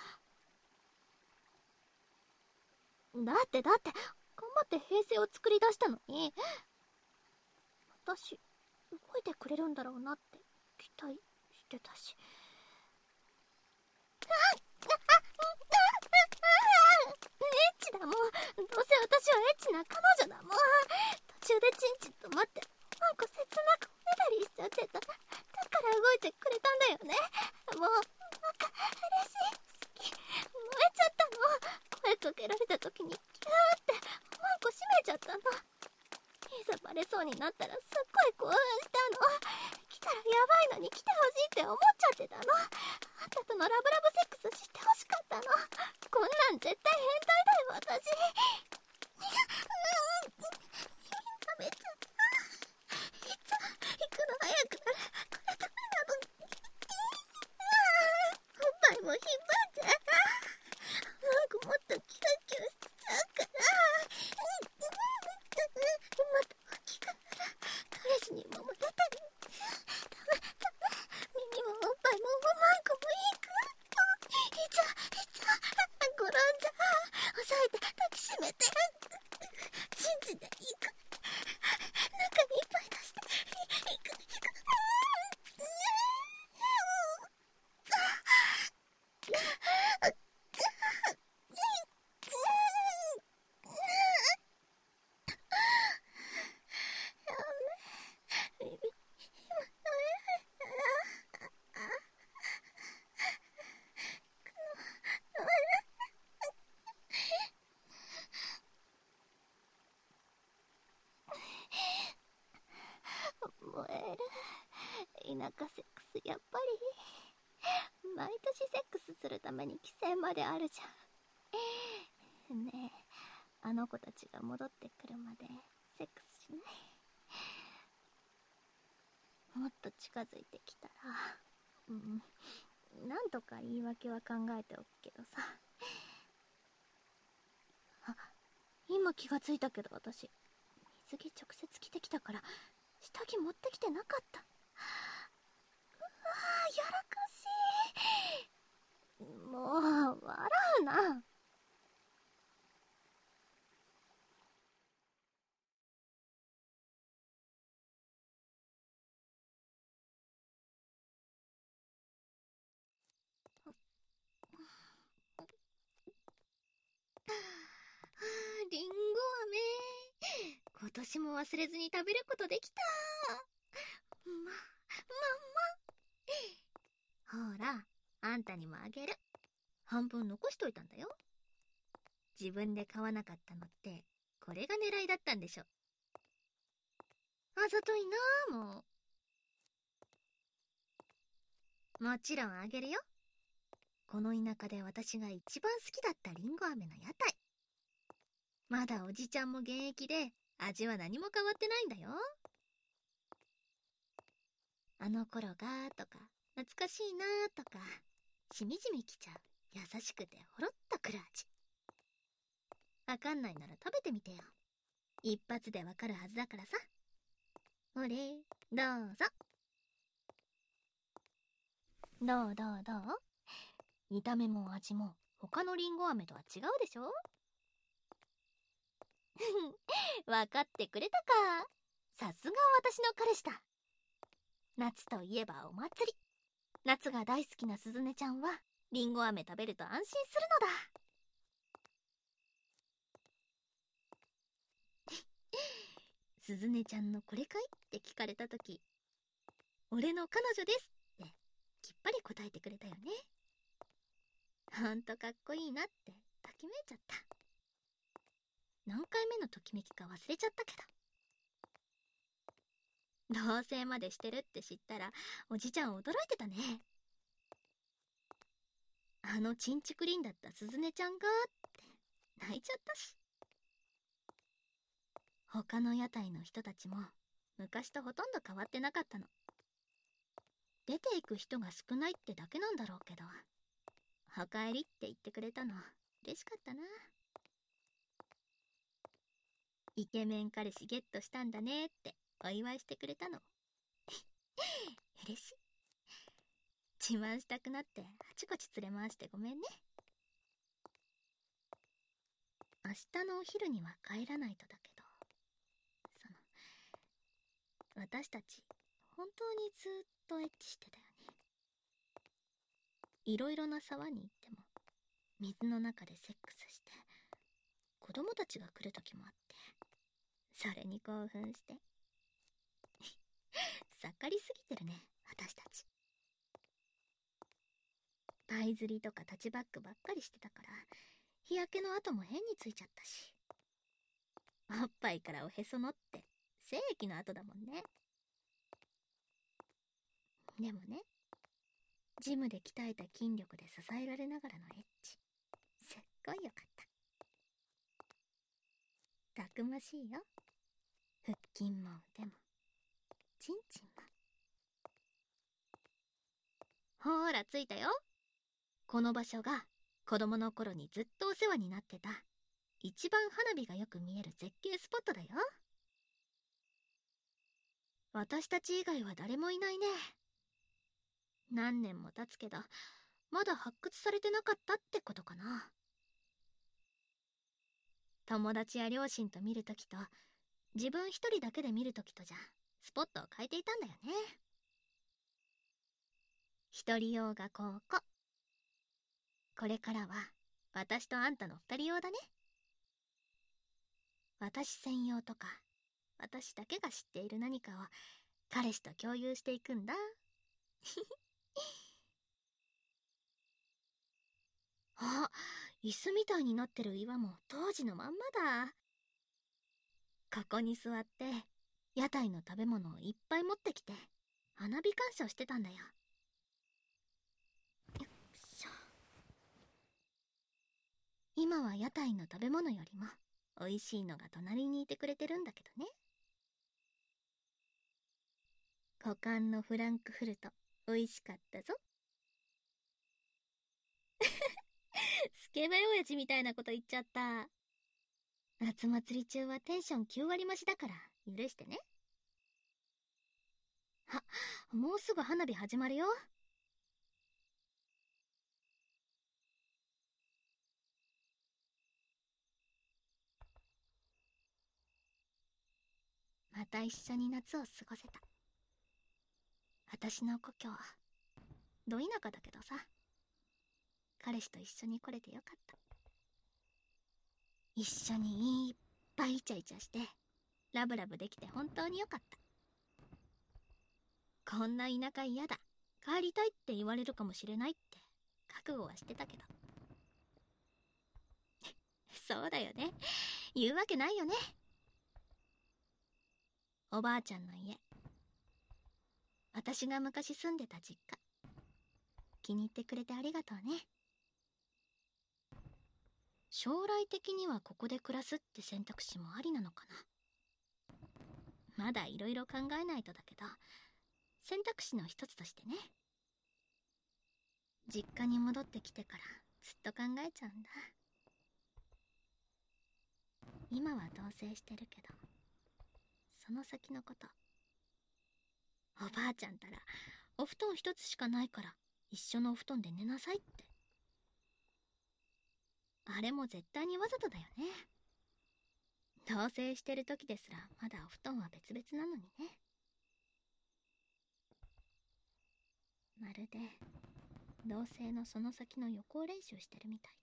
って頑張って平成を作り出したのに、私動いてくれるんだろうなって期待してたし。エッチだもん。どうせ私はエッチな彼女だもん。途中でチンチンと待ってなんか切なくおねだりしちゃってた。だから動いてくれたんだよね。もうなんか嬉しい。好き。燃えちゃったの。声かけられた時にキューってマンコ閉めちゃったの。いざバレそうになったらすっごい興奮したの。来たらやばいのに来てほしいって思っちゃってたの。あんたとのラブラブセックスしてほしかったの。こんなん絶対変態だよ私。ダメちゃった。行くの早くなる。これダメなの。おっぱいも引っ張っちゃう。なんかもっとキュンキュンしちゃうから。また大きくなる。彼氏にもモテたりまであるじゃん。ねえ、あの子たちが戻ってくるまでセックスしない？もっと近づいてきたら、なんとか言い訳は考えておくけどさ。あ、今気がついたけど私、水着直接着てきたから下着持ってきてなかった。うわー、やらかしい。もう笑うな。リンゴ飴、今年も忘れずに食べることできた。ほら、あんたにもあげる。半分残しといたんだよ。自分で買わなかったのってこれが狙いだったんでしょ。あざといなあ。もちろんあげるよ。この田舎で私が一番好きだったりんご飴の屋台。まだおじちゃんも現役で味は何も変わってないんだよ。あの頃がとか懐かしいなとかしみじみきちゃう優しくてほろっとくる味。わかんないなら食べてみてよ。一発でわかるはずだからさ。ほれ、どうぞ。どう見た目も味も他のりんご飴とは違うでしょ。わかってくれたか。さすが私の彼氏だ。夏といえばお祭り。夏が大好きなすずねちゃんはりんご飴食べると安心するのだ。すずねちゃんのこれかいって聞かれたとき、俺の彼女ですってきっぱり答えてくれたよね。ほんとかっこいいなってときめいちゃった。何回目のときめきか忘れちゃったけど、同棲までしてるって知ったらおじちゃん驚いてたね。あのちんちくりんだったすずねちゃんがって泣いちゃったし。他の屋台の人たちも昔とほとんど変わってなかったの。出ていく人が少ないってだけなんだろうけど、おかえりって言ってくれたの嬉しかったな。イケメン彼氏ゲットしたんだねってお祝いしてくれたの。嬉しい。自慢したくなってあちこち連れ回してごめんね。明日のお昼には帰らないとだけど、私たち本当にずっとエッチしてたよね。いろいろな沢に行っても水の中でセックスして、子供たちが来る時もあって、それに興奮して盛りすぎてるね私たち。パイ釣りとかタッチバックばっかりしてたから日焼けの跡も変についちゃったし、おっぱいからおへそのって精液の跡だもんね。でもね、ジムで鍛えた筋力で支えられながらのエッチ、すっごいよかった。たくましいよ。腹筋も腕もチンチンも。ほーら着いたよ。この場所が子供の頃にずっとお世話になってた一番花火がよく見える絶景スポットだよ。私たち以外は誰もいないね。何年も経つけどまだ発掘されてなかったってことかな。友達や両親と見るときと自分一人だけで見るときとじゃスポットを変えていたんだよね。一人用がここ。これからは私とあんたの二人用だね。私専用とか私だけが知っている何かを彼氏と共有していくんだ。あ、椅子みたいになってる岩も当時のまんまだ。ここに座って屋台の食べ物をいっぱい持ってきて花火鑑賞してたんだよ。よっしょ。 今は屋台の食べ物よりも美味しいのが隣にいてくれてるんだけどね。股間のフランクフルト美味しかったぞ。スケベ親父みたいなこと言っちゃった。夏祭り中はテンション9割増しだから許してね。あ、もうすぐ花火始まるよ。また一緒に夏を過ごせた。私の故郷はど田舎だけどさ、彼氏と一緒に来れてよかった。一緒にいっぱいイチャイチャしてラブラブできて本当によかった。こんな田舎嫌だ、帰りたいって言われるかもしれないって覚悟はしてたけど。そうだよね、言うわけないよね。おばあちゃんの家、私が昔住んでた実家、気に入ってくれてありがとうね。将来的にはここで暮らすって選択肢もありなのかな。まだいろいろ考えないとだけど、選択肢の一つとしてね。実家に戻ってきてからずっと考えちゃうんだ。今は同棲してるけど、その先のこと。おばあちゃんたらお布団一つしかないから一緒のお布団で寝なさいって。あれも絶対にわざとだよね。同棲してる時ですらまだお布団は別々なのにね。まるで同棲のその先の予行練習してるみたい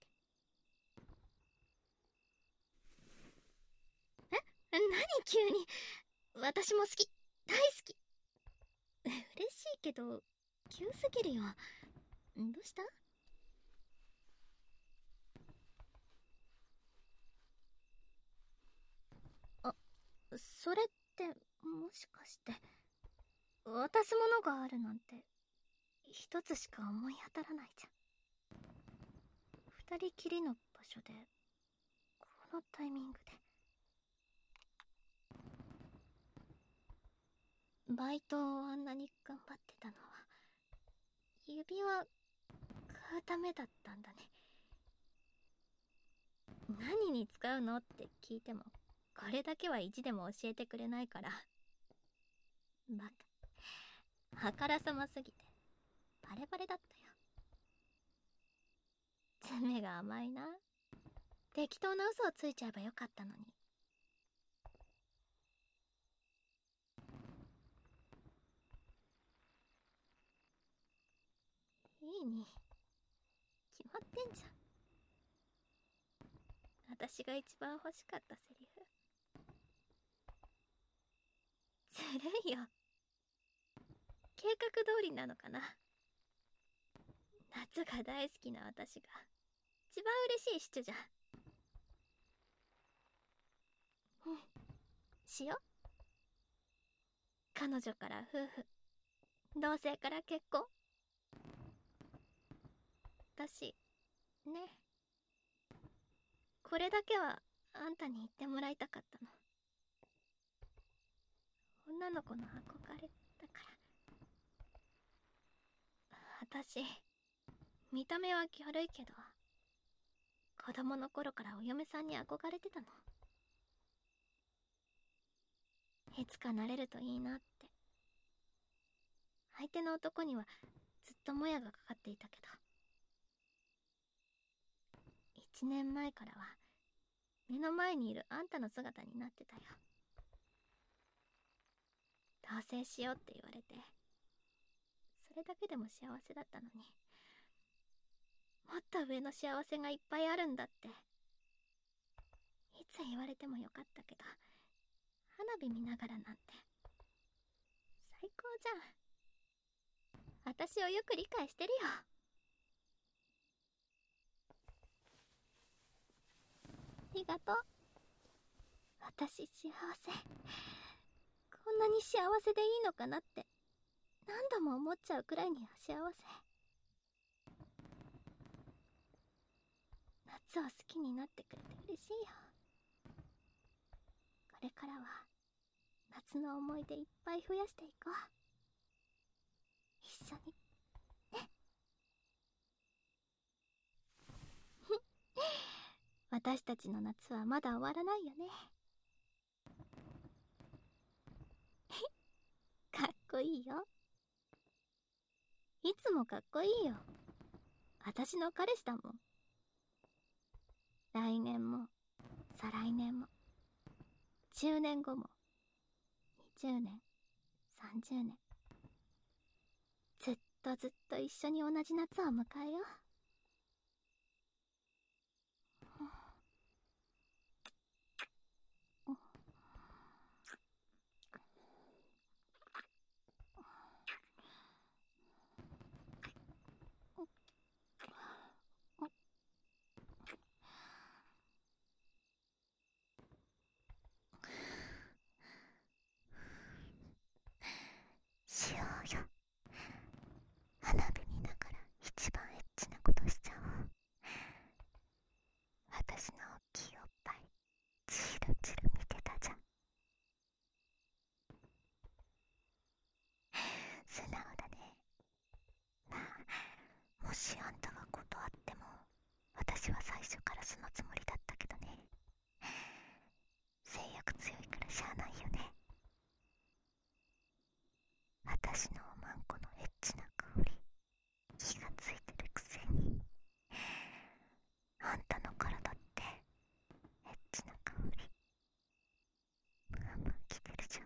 で。何急に。私も好き、大好き。嬉しいけど急すぎるよ。どうした？あ、それってもしかして渡すものがあるなんて一つしか思い当たらないじゃん。二人きりの場所でこのタイミングで。バイトをあんなに頑張ってたのは指輪買うためだったんだね。何に使うのって聞いてもこれだけは意地でも教えてくれないから、バカ、あからさますぎてバレバレだったよ。爪が甘いな。適当な嘘をついちゃえばよかったのに。いいに決まってんじゃん。私が一番欲しかったセリフ。ずるいよ。計画通りなのかな。夏が大好きな私が一番嬉しいシチュじゃん。うん、しよ。彼女から夫婦、同棲から結婚。私ね、これだけはあんたに言ってもらいたかったの。女の子の憧れだから。私見た目はギャルいけど子供の頃からお嫁さんに憧れてたの。いつかなれるといいなって。相手の男にはずっともやがかかっていたけど、1年前からは目の前にいるあんたの姿になってたよ。同棲しようって言われてそれだけでも幸せだったのに、もっと上の幸せがいっぱいあるんだっていつ言われてもよかったけど、花火見ながらなんて最高じゃん。私をよく理解してるよ。ありがとう。私幸せ。こんなに幸せでいいのかなって何度も思っちゃうくらいには幸せ。 つを好きになってくれて嬉しいよ。これからは夏の思い出いっぱい増やしていこう。一緒にね。私たちの夏はまだ終わらないよね。かっこいいよ。いつもかっこいいよ。私の彼氏だもん。来年も再来年も10年後も20年30年、ずっとずっと一緒に同じ夏を迎えよう。
しようよ。花火見ながら一番エッチなことしちゃおう。私の大きいおっぱいチルチル見てたじゃん。素直だね。まあもしあんたが断っても私は最初からそのつもりだったけどね。性欲強いからしゃあないよね。私のおまんこのエッチな香り火がついてるくせに、あんたの体ってエッチな香りまあまあ来てるじゃん。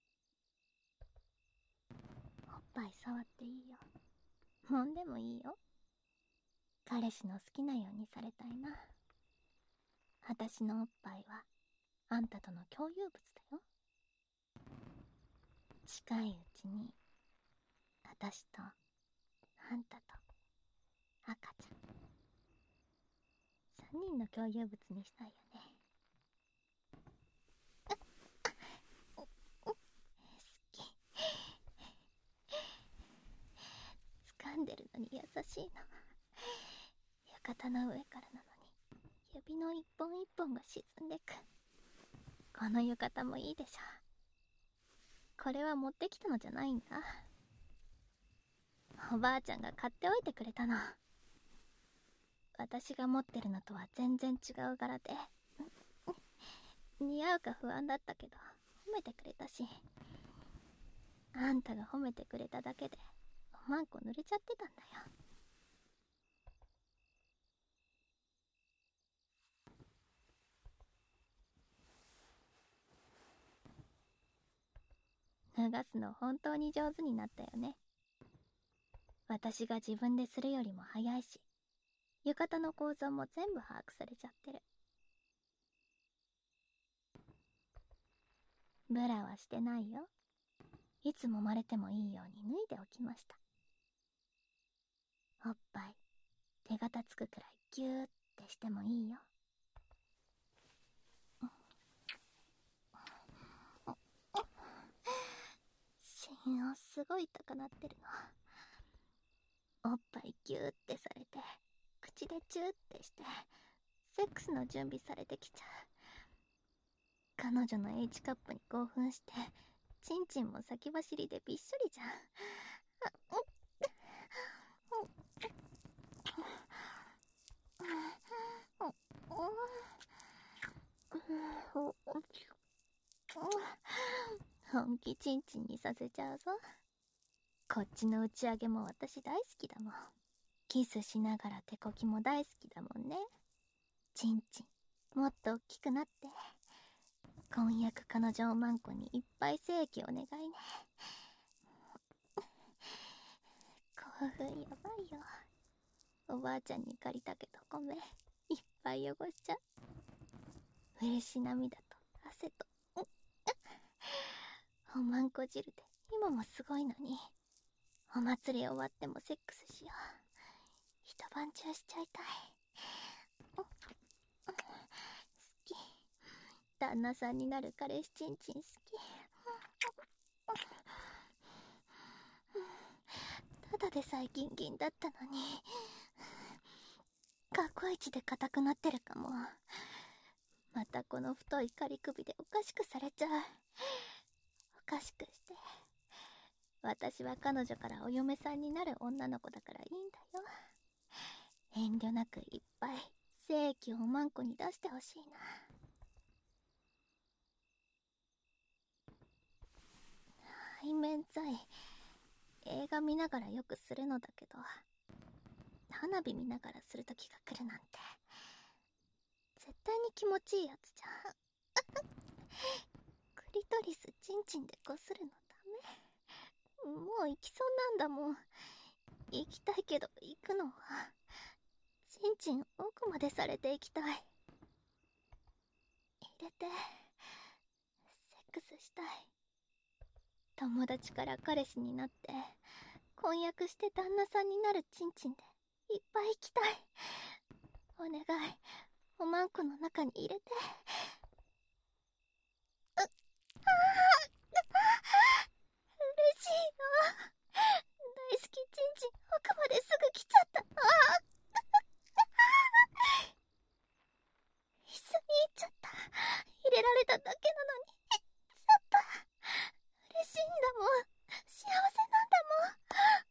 おっぱい触っていいよ。揉んでもいいよ。彼氏の好きなようにされたいな。私のおっぱいはあんたとの共有物だよ。近いうちに私とあんたと赤ちゃん3人の共有物にしたいよね。好き。掴んでるのに優しいの。浴衣の上からなのに指の一本一本が沈んでく。この浴衣もいいでしょ。これは持ってきたのじゃないんだ。おばあちゃんが買っておいてくれたの。私が持ってるのとは全然違う柄で似合うか不安だったけど褒めてくれたし、あんたが褒めてくれただけでおまんこ濡れちゃってたんだよ。脱がすの本当に上手になったよね。私が自分でするよりも早いし、浴衣の構造も全部把握されちゃってる。ブラはしてないよ。いつ揉まれてもいいように脱いでおきました。おっぱい手がつくくらいギューってしてもいいよ。心音すごい高鳴ってるの。おっぱいギューってされて口でチューってしてセックスの準備されてきちゃう。彼女の H カップに興奮してチンチンも先走りでびっしょりじゃん。本気チンチンにさせちゃうぞ。こっちの打ち上げも私大好きだもん。キスしながら手こきも大好きだもんね。チンチンもっと大きくなって、婚約彼女おまんこにいっぱい精液お願いね。興奮やばいよ。おばあちゃんに借りたけどごめん、いっぱい汚しちゃう。嬉し涙と汗とおまんこ汁で今もすごいのに、お祭り終わってもセックスしよう。一晩中しちゃいたい。好き。旦那さんになる彼氏チンチン好き。ただでさえギンギンだったのに、可過去一で硬くなってるかも。またこの太い仮首でおかしくされちゃう。おかしくして。私は彼女からお嫁さんになる女の子だからいいんだよ。遠慮なくいっぱい精液をおまんこに出してほしいな。背面剤、映画見ながらよくするのだけど、花火見ながらする時が来るなんて絶対に気持ちいいやつじゃん。クリトリスチンチンでこするのダメ？もう行きそうなんだもん。行きたいけど行くのはチンチン奥までされていきたい。入れてセックスしたい。友達から彼氏になって婚約して旦那さんになるチンチンでいっぱい行きたい。お願い、おまんこの中に入れて。嬉しいよ。大好きチンチン奥まですぐ来ちゃった。一緒に行っちゃった。入れられただけなのに行っちゃった。嬉しいんだもん。幸せなんだもん。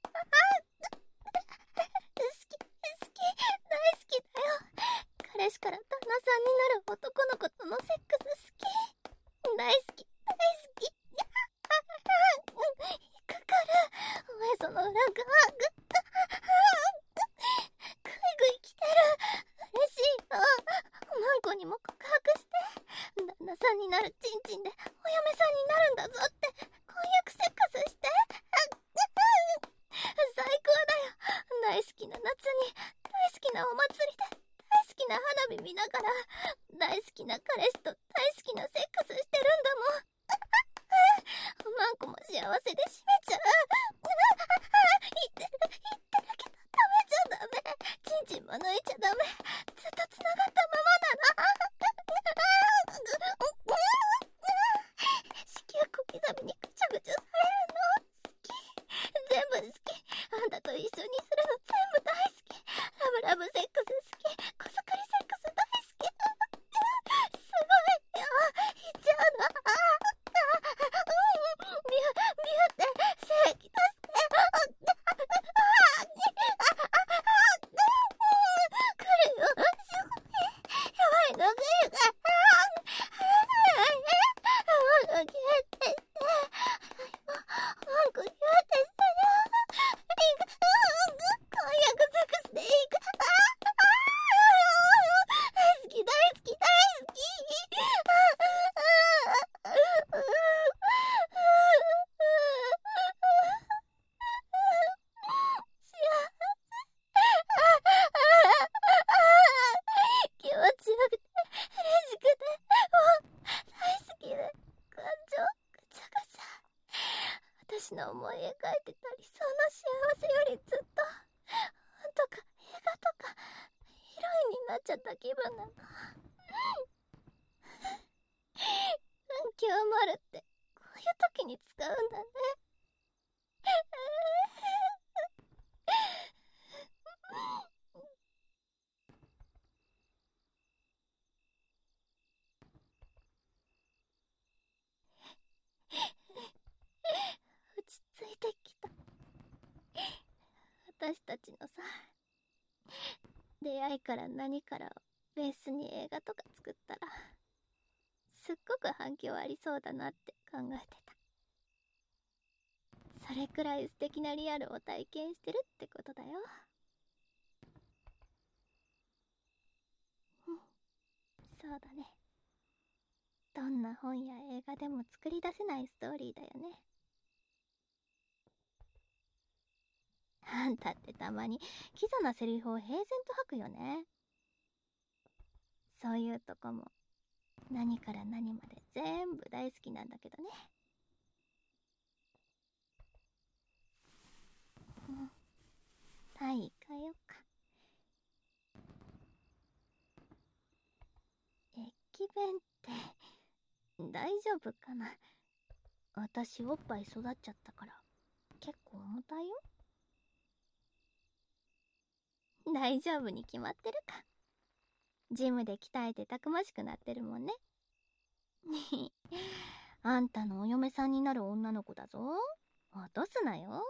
好き、大好きだよ。彼氏から旦那さんになる男の子とのセックス好き。大好き、大好き。行くから、おへその裏が、ぐいぐい来てる。嬉しいよ。おまんこにも告白して、旦那さんになるチンチンでお嫁さんになるんだぞって婚約セックスして。最高だよ。大好きな夏に、大好きなお祭りで、大好きな花火見ながら、大好きな彼氏と大好きなセックスしてるんだもん。おまんこも幸せで締めちゃう。言ってるけどダメじゃダメ。チンチンも抜いちゃダメ。ずっと繋がったままなの。子宮小刻みにぐちゃぐちゃされるの好き。全部好き。あんたと一緒にするの全部大好き。ラブラブセックス好き。こそくりセックス大好き。すごいよ。いっちゃうの。ビュって精液出して。来るよ。やばいのがいいから。ギュってして。ギュってしてよ。婚約セックスでいいか。大好き、大好き、大好き。気持ちよくて嬉しくてもう大好きで感情ぐちゃぐちゃ。私の思い描いてた理想の幸せよりずっと本とか映画とかヒロインになっちゃった気分なの。感極まるってこういう時に使うんだね。落ち着いてきた。私たちのさ、出会いから何からをベースに映画とか作ったらすっごく反響ありそうだなって考えてた。それくらい素敵なリアルを体験してるってことだよ。そうだね。どんな本や映画でも作り出せないストーリーだよね。あんたってたまにキザなセリフを平然と吐くよね。そういうとこも何から何まで全部大好きなんだけどね。タイ行かようか。駅弁って大丈夫かな。私おっぱい育っちゃったから結構重たいよ。 大丈夫に決まってるか。ジムで鍛えてたくましくなってるもんね。あんたのお嫁さんになる女の子だぞ。落とすなよ。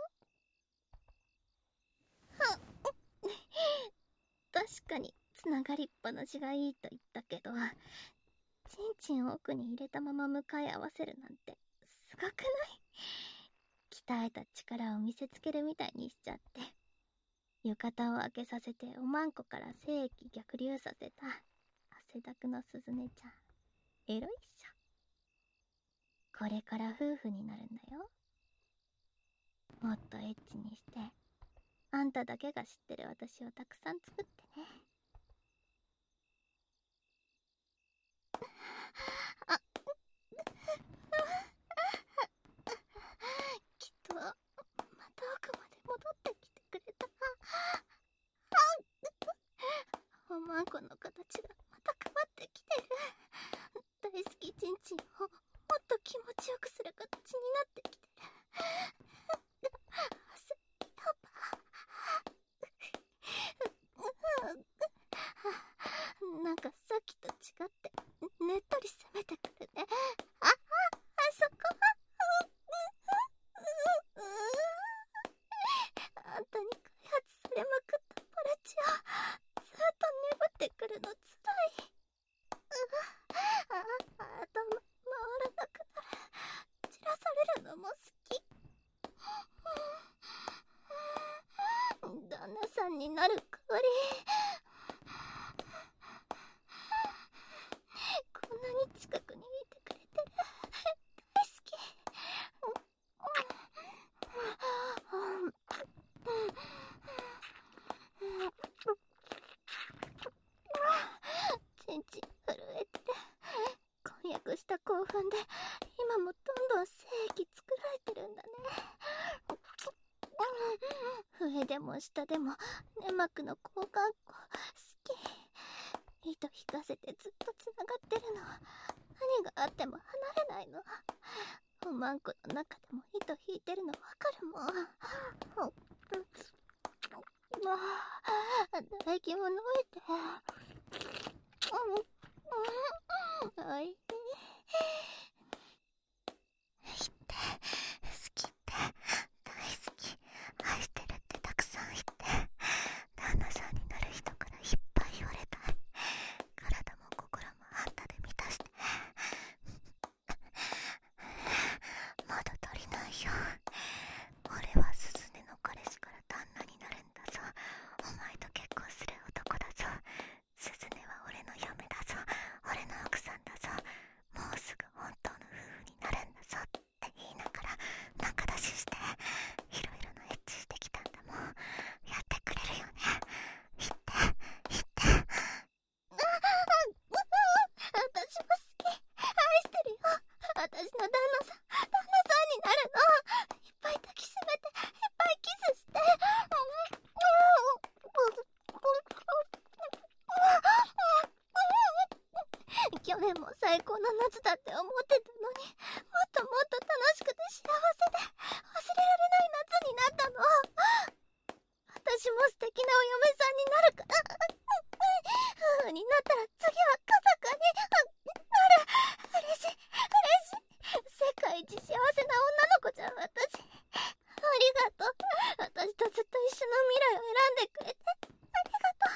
確かにつながりっぱなしがいいと言ったけど、チンチンを奥に入れたまま向かい合わせるなんてすごくない？鍛えた力を見せつけるみたいにしちゃって、浴衣を開けさせておまんこから精液逆流させた汗だくのすずねちゃん、エロいっしょ。これから夫婦になるんだよ。もっとエッチにして、あんただけが知ってる私をたくさん作ってね。あ、きっとまた奥まで戻ってきてくれた。おまんこの形がまた変わってきてる。大好きちんちんをもっと気持ちよくする形になってきてる。なんかさっきと違ってねっとり攻めてくるね。あそこあんたに開発されまくったポルチをずっと眠ってくるのつらい。頭回らなくなる。散らされるのも好き。旦那さんになる代わり、こんなに近くにいてくれてる。大好き。ちんちん震えてる。婚約した興奮で今もどんどん精液作られてるんだね。上でも下でも粘膜の交換口好き。糸引かせてずっとつながってるの。何があっても離れないの。おまんこの中でも糸引いてるのわかるもん。唾液ものいて。おいしい。
言って、好きって、大好き、愛してるってたくさん言って、旦那さんになる人からいっぱい言われたい。体も心もあんたで満たして。まだ足りないよ。俺はスズネの彼氏から旦那になるんだぞ。お前と結婚する男だぞ。スズネは俺の嫁だぞ。俺の奥さんだぞ。もうすぐ本当の夫婦になるんだぞって言いながら仲出しして、いろいろなエッチしてきたんだもん。やってくれるよね。言って言って。
私も好き。愛してるよ。私の旦那さんになるの。いっぱい抱きしめて、いっぱいキスして。去年も最高の夏だって思ってたのに、もっともっと楽しくて幸せで忘れられない夏になったの。私も素敵なお嫁さんになるから。夫婦になったら次は家族になる。嬉しい世界一幸せな女の子じゃん、私。ありがとう。私とずっと一緒の未来を選んでくれてありがと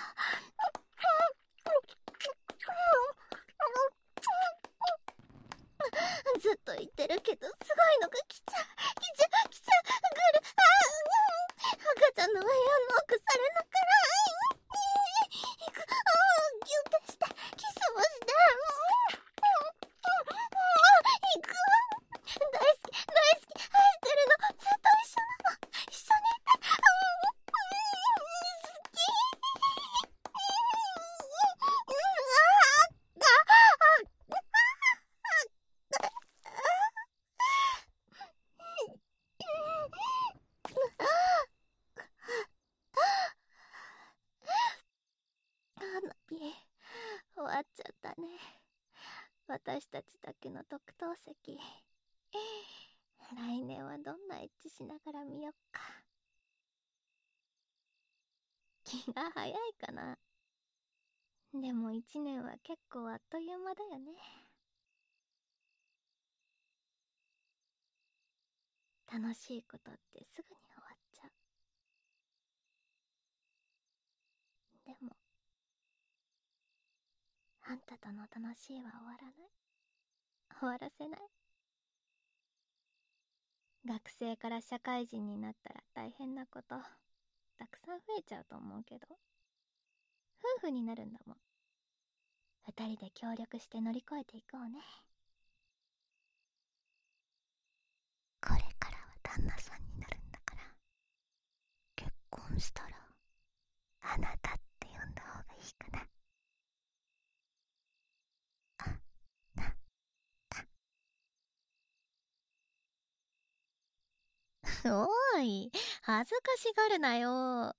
う。ずっと言ってるけどすごいのが来ちゃう。来る。赤ちゃんの上をノックされながら行く。ギュッてしてキスもして行く。大好き愛してるの。ずっと一緒なの。一緒にいて好き。花火終わっちゃったね。私たちだけの特等席。来年はどんなエッチしながら見よっか。 気が早いかな。でも1年は結構あっという間だよね。楽しいことってすぐに終わっちゃう。でもあんたとの楽しいは終わらない。終わらせない。学生から社会人になったら大変なことたくさん増えちゃうと思うけど、夫婦になるんだもん。二人で協力して乗り越えていこうね。
これからは旦那さんになるんだから、結婚したらあなたって呼んだ方がいいかな。あな
おーい、恥ずかしがるなよ。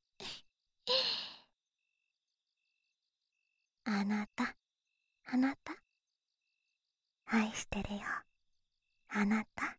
あなた、あなた、愛してるよ、あなた。